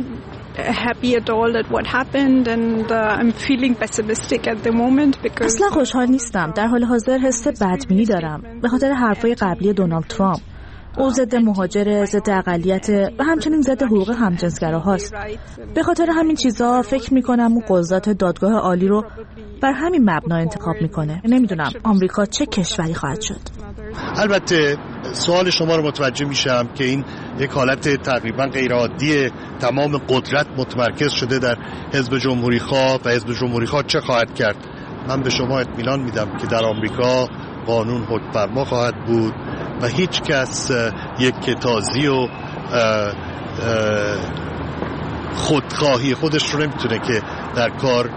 اصلا خوشحال نیستم. در حال حاضر حس بدبینی دارم به خاطر حرفای قبلی دونالد ترامپ. او ضد مهاجر، ضد اقلیت و همچنین ضد حقوق همجنسگراهاست. به خاطر همین چیزا فکر میکنم او قضات دادگاه عالی رو بر همین مبنا انتخاب میکنه. نمیدونم آمریکا چه کشوری خواهد شد. البته سوال شما رو متوجه میشم که این یک حالت تقریبا غیر عادی تمام قدرت متمرکز شده در حزب جمهوری خواه و حزب جمهوری خواه چه خواهد کرد. من به شما اطمینان میدم که در آمریکا قانون حکمفرما خواهد بود و هیچ کس یک تازی و خودخواهی خودش رو نمیتونه که در کار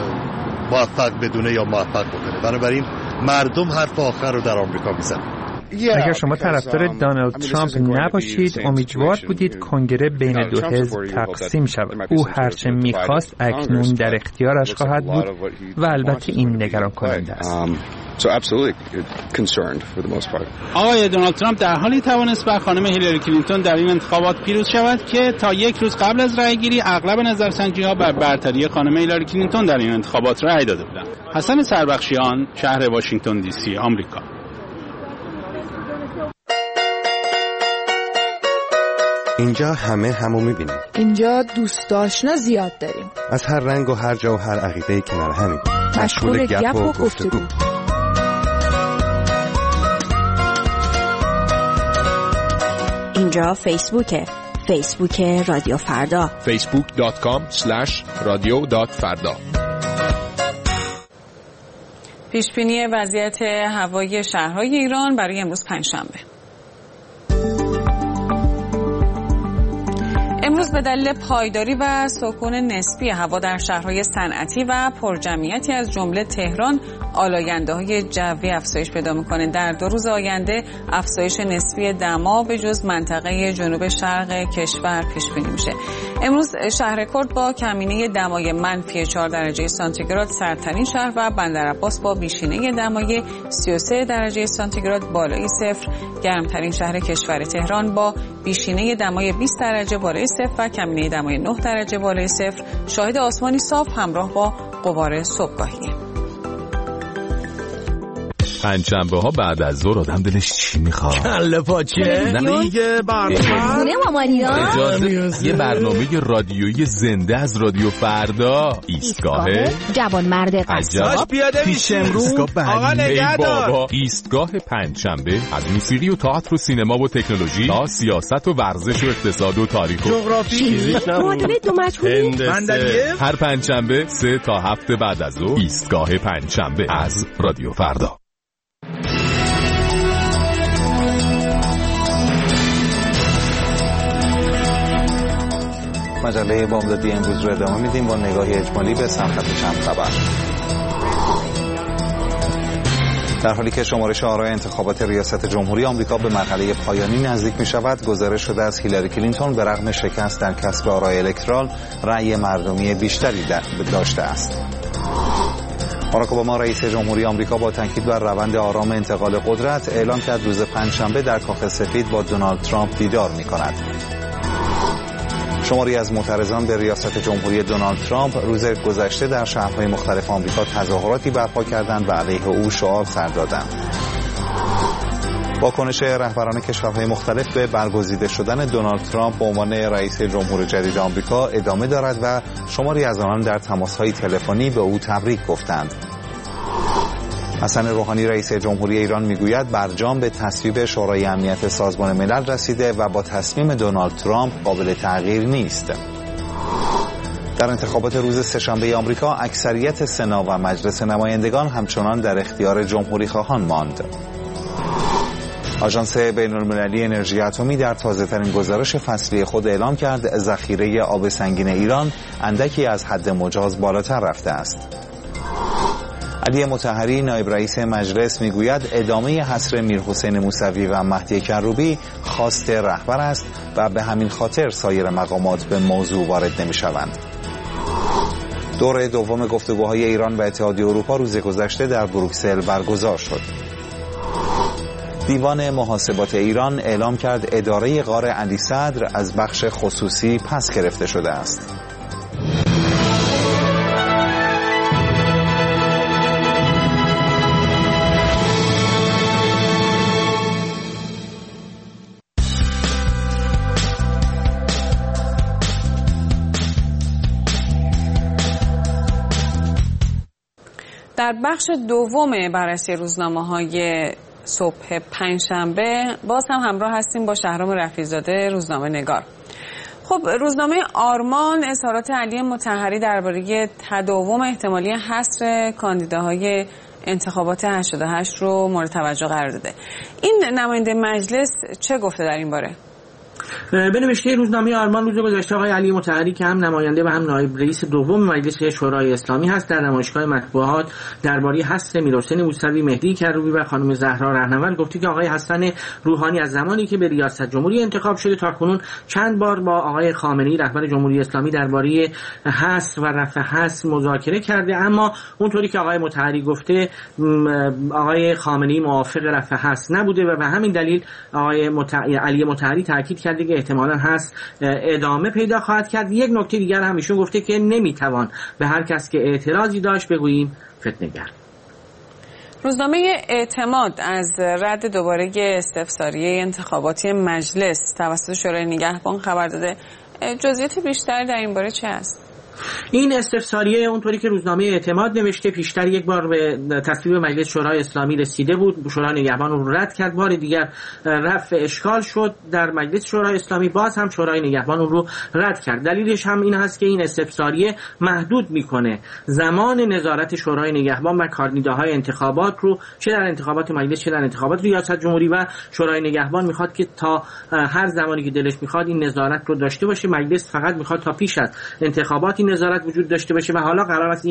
موفق بدونه یا موفق بکنه. بنابراین مردم حرف آخر رو در آمریکا میزنن. اگر شما طرفدار دونالد ترامپ نباشید امیدوار بودید کنگره بین دو حزب تقسیم شود. او هرچه میخواست اکنون در اختیارش خواهد بود و البته این نگران کننده است. آقای دونالد ترامپ در حالی توانست بر خانم هیلاری کلینتون در این انتخابات پیروز شود که تا یک روز قبل از رأیگیری اغلب نظرسنجی‌ها بر برتری خانم هیلاری کلینتون در این انتخابات رأی داده بودند. حسن سربخشیان، شهر واشنگتن دی سی، آمریکا. اینجا همه همو میبینیم. اینجا دوست آشنا زیاد داریم. از هر رنگ و هر جا و هر عقیده‌ای کنار همیم. مشغول گپ و گفتگو. اینجا فیسبوکه. فیسبوک رادیو فردا. facebook.com/radio.farda. پیشبینی وضعیت هوایی شهرهای ایران برای امروز پنجشنبه. امروز به دلیل پایداری و سکون نسبی هوا در شهرهای صنعتی و پرجمعیتی از جمله تهران آلاینده‌های جوی افزایش پیدا می‌کنه. در 2 روز آینده افزایش نسبی دما به جز منطقه جنوب شرق کشور پیش بینی میشه. امروز شهر کرد با کمینه دمای -4 درجه سانتیگراد سردترین شهر و بندرعباس با بیشینه دمای 33 درجه سانتیگراد بالای صفر گرمترین شهر کشور. تهران با بیشینه دمای 20 درجه بالای صفر و کمینه دمای 9 درجه بالای صفر شاهد آسمانی صاف همراه با غبار صبحگاهیه. پنجشنبه ها بعد از ظهر آدم دلش چی میخواد؟ کله پاچه؟ نه دیگه برنامه اجازه یه برنامه رادیویی زنده از رادیو فردا. ایستگاه جوانمرد قصاب پیش امرو آقا نگهدار. ایستگاه پنجشنبه از موسیقی و تئاتر و سینما و تکنولوژی تا سیاست و ورزش و اقتصاد و تاریخ و جغرافی معادله دو مجهولی هر پنجشنبه 3 تا 7 بعد از ظهر. ایستگاه پنجشنبه از رادیو فردا. مجله بامدادی امروز رو ادامه میدیم با نگاهی اجمالی به صفحه چند خبر. در حالی که شمارش آرای انتخابات ریاست جمهوری آمریکا به مرحله پایانی نزدیک می شود، گزارش شده از هیلاری کلینتون به رغم شکست در کسب آرای الکترال رأی مردمی بیشتری داشته است. باراک اوباما رئیس جمهوری آمریکا با تاکید بر روند آرام انتقال قدرت اعلام کرد روز پنجشنبه در کاخ سفید با دونالد ترامپ دیدار می کند. شماری از معترضان به ریاست جمهوری دونالد ترامپ روز گذشته در شهرهای مختلف آمریکا تظاهراتی برپا کردند و علیه او شعار سر دادند. واکنش رهبران کشورهای مختلف به برگزیده شدن دونالد ترامپ به عنوان رئیس جمهور جدید آمریکا ادامه دارد و شماری از آنان در تماس‌های تلفنی به او تبریک گفتند. حسن روحانی رئیس جمهوری ایران میگوید برجام به تصویب شورای امنیت سازمان ملل رسیده و با تصمیم دونالد ترامپ قابل تغییر نیست. در انتخابات روز سه‌شنبه آمریکا اکثریت سنا و مجلس نمایندگان همچنان در اختیار جمهوری خواهان ماند. آژانس بین‌المللی انرژی اتمی در تازه‌ترین گزارش فصلی خود اعلام کرد ذخیره آب سنگین ایران اندکی از حد مجاز بالاتر رفته است. علی مطهری نایب رئیس مجلس میگوید ادامه حصر میرحسین موسوی و مهدی کروبی خواست رهبر است و به همین خاطر سایر مقامات به موضوع وارد نمی‌شوند. دور دوم گفتگوهای ایران و اتحادیه اروپا روز گذشته در بروکسل برگزار شد. دیوان محاسبات ایران اعلام کرد اداره غار علی صدر از بخش خصوصی پس گرفته شده است. در بخش دوم بررسی روزنامه‌های صبح پنجشنبه باز هم همراه هستیم با شهرام رفیع‌زاده روزنامه نگار. خب روزنامه آرمان اظهارات علی مطهری درباره تداوم احتمالی حصر کاندیداهای انتخابات 88 رو مورد توجه قرار داده. این نماینده مجلس چه گفته در این باره؟ به نوشته روزنامه آرمان روز گذشته آقای علی مطهری که هم نماینده و هم نایب رئیس دوم مجلس شورای اسلامی هست در نمایشگاه مطبوعات درباره حذف میرحسین موسوی، مهدی کروبی و خانم زهرا رهنورد گفته که آقای حسن روحانی از زمانی که به ریاست جمهوری انتخاب شده تاکنون چند بار با آقای خامنه‌ای رهبر جمهوری اسلامی درباره حذف و رفع حذف مذاکره کرده، اما اونطوری که آقای مطهری گفته آقای خامنه‌ای موافق رفع حذف نبوده و به همین دلیل آقای علی مطهری تاکید کرده که احتمالاً حذف ادامه پیدا خواهد کرد. یک نکته دیگر هم ایشون گفته که نمیتوان به هر کس که اعتراضی داشت بگوییم فتنه‌گر. روزنامه اعتماد از رد دوباره استفساریه انتخاباتی مجلس توسط شورای نگهبان خبر داده. جزئیات بیشتر در این باره چه است؟ این استفساریه اونطوری که روزنامه اعتماد نوشته پیشتر یک بار به تصویب مجلس شورای اسلامی رسیده بود، شورای نگهبان رو رد کرد، بار دیگر رفع اشکال شد در مجلس شورای اسلامی، باز هم شورای نگهبان رو رد کرد. دلیلش هم این هست که این استفساریه محدود میکنه زمان نظارت شورای نگهبان و کاندیداهای انتخابات رو، چه در انتخابات مجلس چه در انتخابات ریاست جمهوری، و شورای نگهبان میخواد که تا هر زمانی که دلش میخواد این نظارت رو داشته باشه. مجلس فقط میخواد تا پیش از انتخابات نظارت وجود داشته باشه و حالا قرار است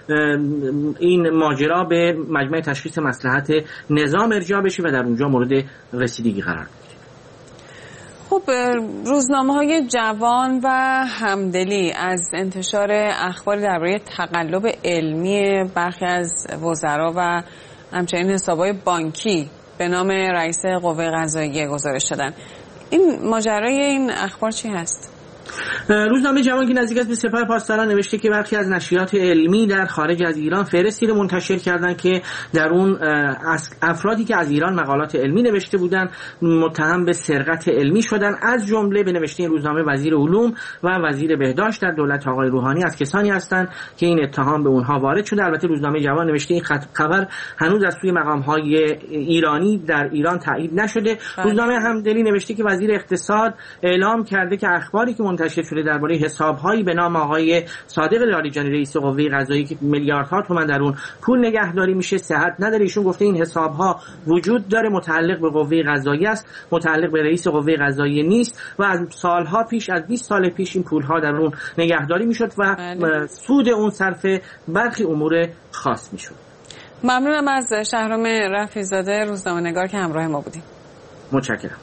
این ماجرا به مجمع تشخیص مصلحت نظام ارجاع بشه و در اونجا مورد رسیدگی قرار بگیره. خب روزنامه‌های جوان و همدلی از انتشار اخبار درباره تقلب علمی برخی از وزرا و همچنین حساب‌های بانکی به نام رئیس قوه قضاییه گزارش دادن. این ماجرای این اخبار چی هست؟ روزنامه جوان که نزدیک است به سپاه پاسداران نوشته که برخی از نشریات علمی در خارج از ایران فهرستی رو منتشر کردن که در اون افرادی که از ایران مقالات علمی نوشته بودن متهم به سرقت علمی شدن، از جمله به نوشته این روزنامه وزیر علوم و وزیر بهداشت در دولت آقای روحانی از کسانی هستند که این اتهام به اونها وارد شده. البته روزنامه جوان نوشته این خبر هنوز از سوی مقام‌های ایرانی در ایران تایید نشده. روزنامه همدلی نوشته که وزیر اقتصاد اعلام کرده که اخباری که منتشر شده درباره حساب‌هایی به نام آقای صادق لاریجانی رئیس قوه قضاییه که میلیاردها تومان در اون پول نگهداری میشه صحت نداره. ایشون گفته این حساب‌ها وجود داره، متعلق به قوه قضاییه است، متعلق به رئیس قوه قضاییه نیست و از سالها پیش، از 20 سال پیش این پول‌ها در اون نگهداری میشد و سود اون صرف برخی امور خاص میشد. ممنونم از شهرام رفیع‌زاده روزنامه‌نگار که همراه ما بودیم. متشکرم.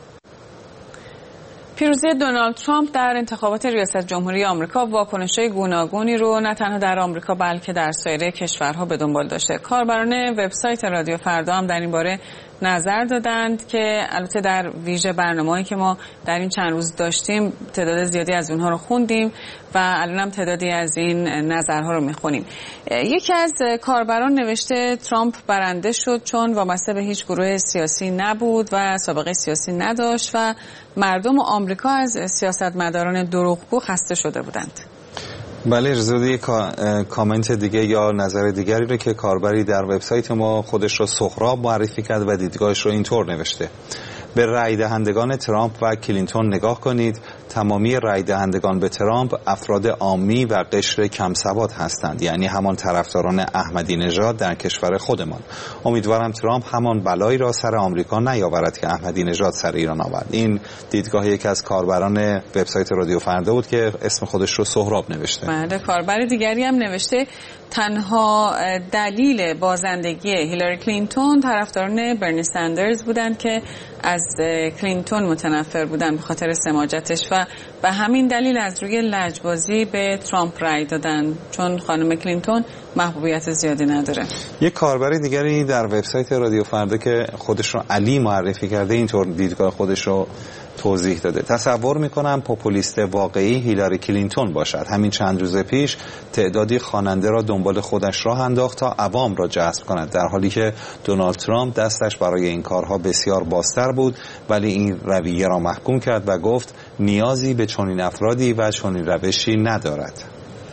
پیروزی دونالد ترامپ در انتخابات ریاست جمهوری آمریکا واکنش‌های گوناگونی رو نه تنها در آمریکا بلکه در سایر کشورها به دنبال داشته. کاربران وبسایت رادیو فردا هم در این باره نظر دادند که البته در ویژه برنامه‌ای که ما در این چند روز داشتیم تعداد زیادی از اونها رو خوندیم و الان هم تعدادی از این نظرها رو میخونیم. یکی از کاربران نوشته ترامپ برنده شد چون وابسته به هیچ گروه سیاسی نبود و سابقه سیاسی نداشت و مردم آمریکا از سیاستمداران دروغگو خسته شده بودند. بله، اجازه کامنت دیگه یا نظر دیگری رو که کاربری در وبسایت ما خودش رو سهراب معرفی کرد و دیدگاهش رو اینطور نوشته: به رای دهندگان ترامپ و کلینتون نگاه کنید. تمامی رای دهندگان به ترامپ افراد عامی و قشر کم سواد هستند، یعنی همان طرفداران احمدی نژاد در کشور خودمان. امیدوارم ترامپ همان بلایی را سر آمریکا نیاورد که احمدی نژاد سر ایران آورد. این دیدگاه یکی از کاربران وبسایت رادیو فردا بود که اسم خودش رو سهراب نوشته. بله، کاربر دیگری هم نوشته تنها دلیل بازندگی هیلاری کلینتون طرفداران برنی ساندرز بودند که از کلینتون متنفر بودند به خاطر سماجتش و به همین دلیل از روی لجبازی به ترامپ رای دادن چون خانم کلینتون محبوبیت زیادی نداره. یک کاربر دیگری در وبسایت رادیو فردا که خودش رو علی معرفی کرده اینطور دیدگاه خودش رو توضیح داده: تصور میکنم پوپولیست واقعی هیلاری کلینتون باشد. همین چند روز پیش تعدادی خواننده را دنبال خودش راه انداخت تا عوام را جذب کند، در حالی که دونالد ترامپ دستش برای این کارها بسیار بازتر بود، ولی این رویه را محکوم کرد و گفت نیازی به چنین افرادی و چنین روشی ندارد.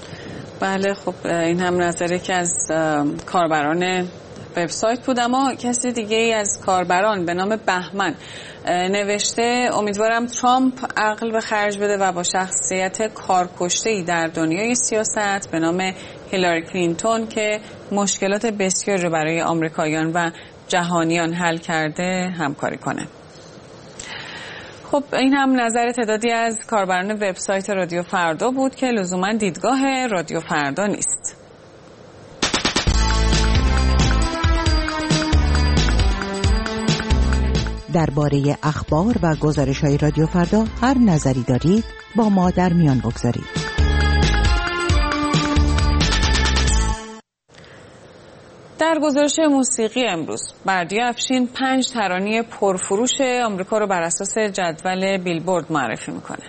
بله، خب این هم نظری که از کاربران وبسایت بود. اما کسی دیگه ای از کاربران به نام بهمن نوشته: امیدوارم ترامپ عقل به خرج بده و با شخصیت کارکشته‌ای در دنیای سیاست به نام هیلاری کلینتون که مشکلات بسیاری رو برای آمریکاییان و جهانیان حل کرده همکاری کنه. خب این هم نظر تعدادی از کاربران وبسایت رادیو فردا بود که لزوما دیدگاه رادیو فردا نیست. درباره اخبار و گزارش‌های رادیو فردا هر نظری دارید با ما در میان بگذارید. در گزارش موسیقی امروز بردیا افشین 5 ترانه پرفروش آمریکا رو بر اساس جدول بیلبورد معرفی میکنه.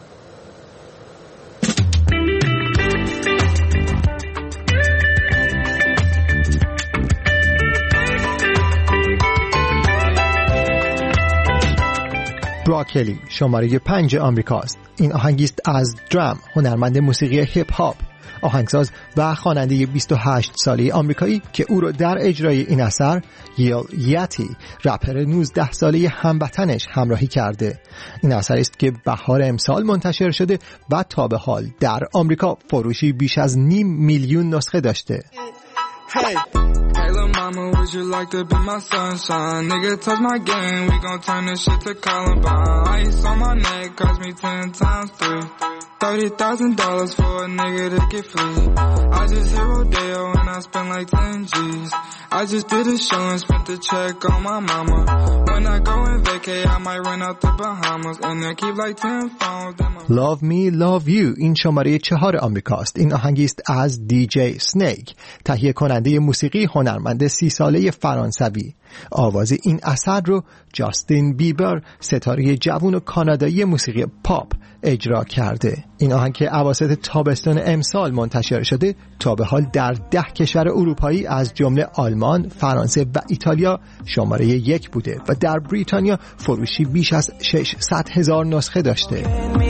براکلی شماره 5 آمریکاست. این آهنگیست از درام، هنرمند موسیقی هیپ هاپ، آهنگساز و خواننده 28 ساله آمریکایی که او را در اجرای این اثر یل یاتی، رپر 19 ساله هموطنش، همراهی کرده. این اثر است که بهار امسال منتشر شده و تا به حال در آمریکا فروشی بیش از 500,000 نسخه داشته. Hey, little mama, would you like to be my sunshine? Nigga, touch my game, we gon' turn this shit to Columbine. Ice on my neck, cost me 10 times 3. $30,000 for a nigga to get free. I just hit Rodeo and I spent like 10 G's. I just did a show and spent the check on my mama. When I go and vacay, I might run out the Bahamas and then keep like 10 phones. Love Me Love You این شماره 4 آمریکاست. این آهنگیست از دیجی سنیک، تهیه کننده موسیقی، هنرمند 30 ساله فرانسوی. آواز این اثر رو جاستین بیبر، ستاره جوان و کانادایی موسیقی پاپ، اجرا کرده. این آهنگ که اواسط تابستان امسال منتشر شده تا به حال در 10 کشور اروپایی از جمله آلمان، فرانسه و ایتالیا شماره 1 بوده و در بریتانیا فروشی بیش از 600,000 نسخه داشته.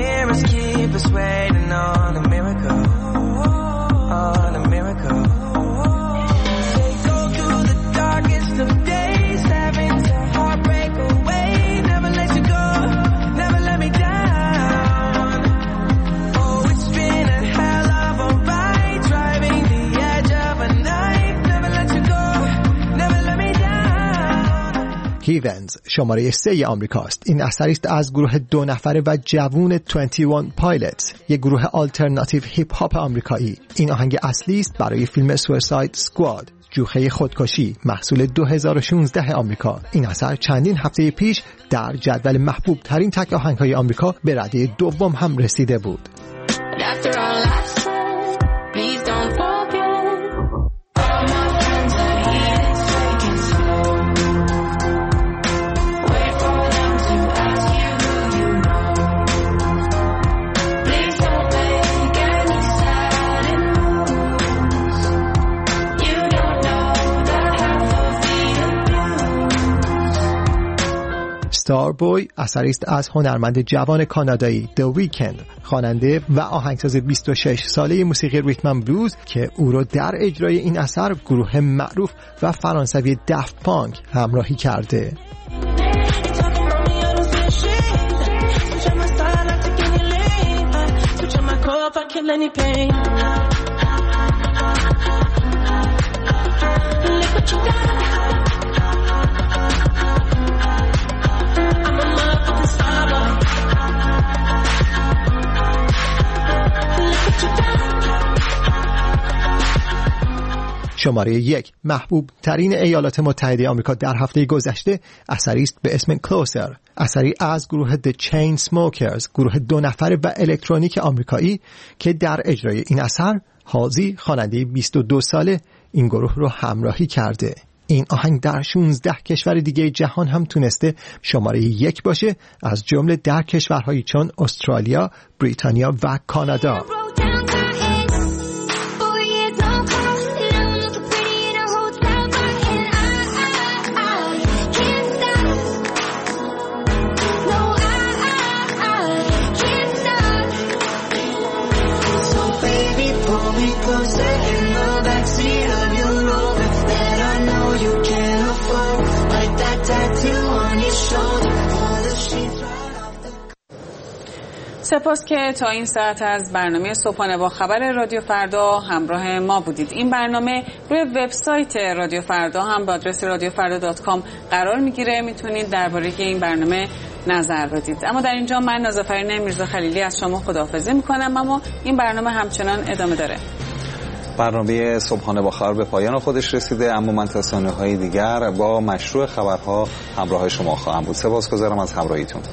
هیونز شماره 3 آمریکاست. این اثری است از گروه 2 نفره و جوون 21 پایلتس، یک گروه آلترناتیو هیپ هاپ آمریکایی. این آهنگ اصلی است برای فیلم سویساید سکواد، جوخه خودکشی، محصول 2016 آمریکا. این اثر چندین هفته پیش در جدول محبوب ترین تک آهنگ‌های آمریکا به رده 2 هم رسیده بود. ستاربوی اثری است از هنرمند جوان کانادایی The Weeknd، خواننده و آهنگساز 26 ساله موسیقی ریتم بلوز که او را در اجرای این اثر گروه معروف و فرانسوی دافت پانک همراهی کرده. شماره 1 محبوب ترین ایالات متحده آمریکا در هفته گذشته اثری است به اسم کلوزر، اثری از گروه The Chainsmokers، گروه 2 نفره و الکترونیک آمریکایی که در اجرای این اثر هالزی، خواننده 22 ساله، این گروه رو همراهی کرده. این آهنگ در 16 کشور دیگه جهان هم تونسته شماره 1 باشه، از جمله در کشورهایی چون استرالیا، بریتانیا و کانادا. سپاس که تا این ساعت از برنامه صبحانه با خبر رادیو فردا همراه ما بودید. این برنامه روی وبسایت رادیو فردا هم با آدرس radiofrda.com قرار میگیره. میتونید درباره این برنامه نظر دادید. اما در اینجا من نازافرین میرزا خلیلی از شما خداحافظی میکنم، اما این برنامه همچنان ادامه داره. برنامه صبحانه با خبر به پایان خودش رسیده، اما من تا ثانیه‌های دیگر با مشروع خبرها همراه شما خواهم بود. سپاسگزارم از همراهیتون.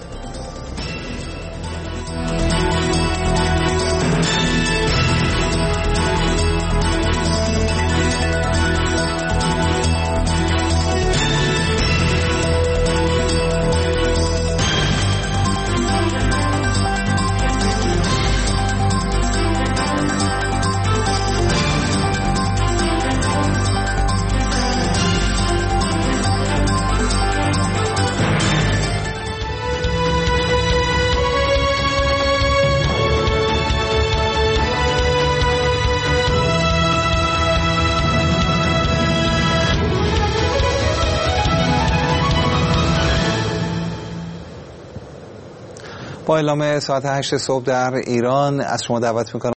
با اعلام ساعت 8 صبح در ایران از شما دعوت میکنم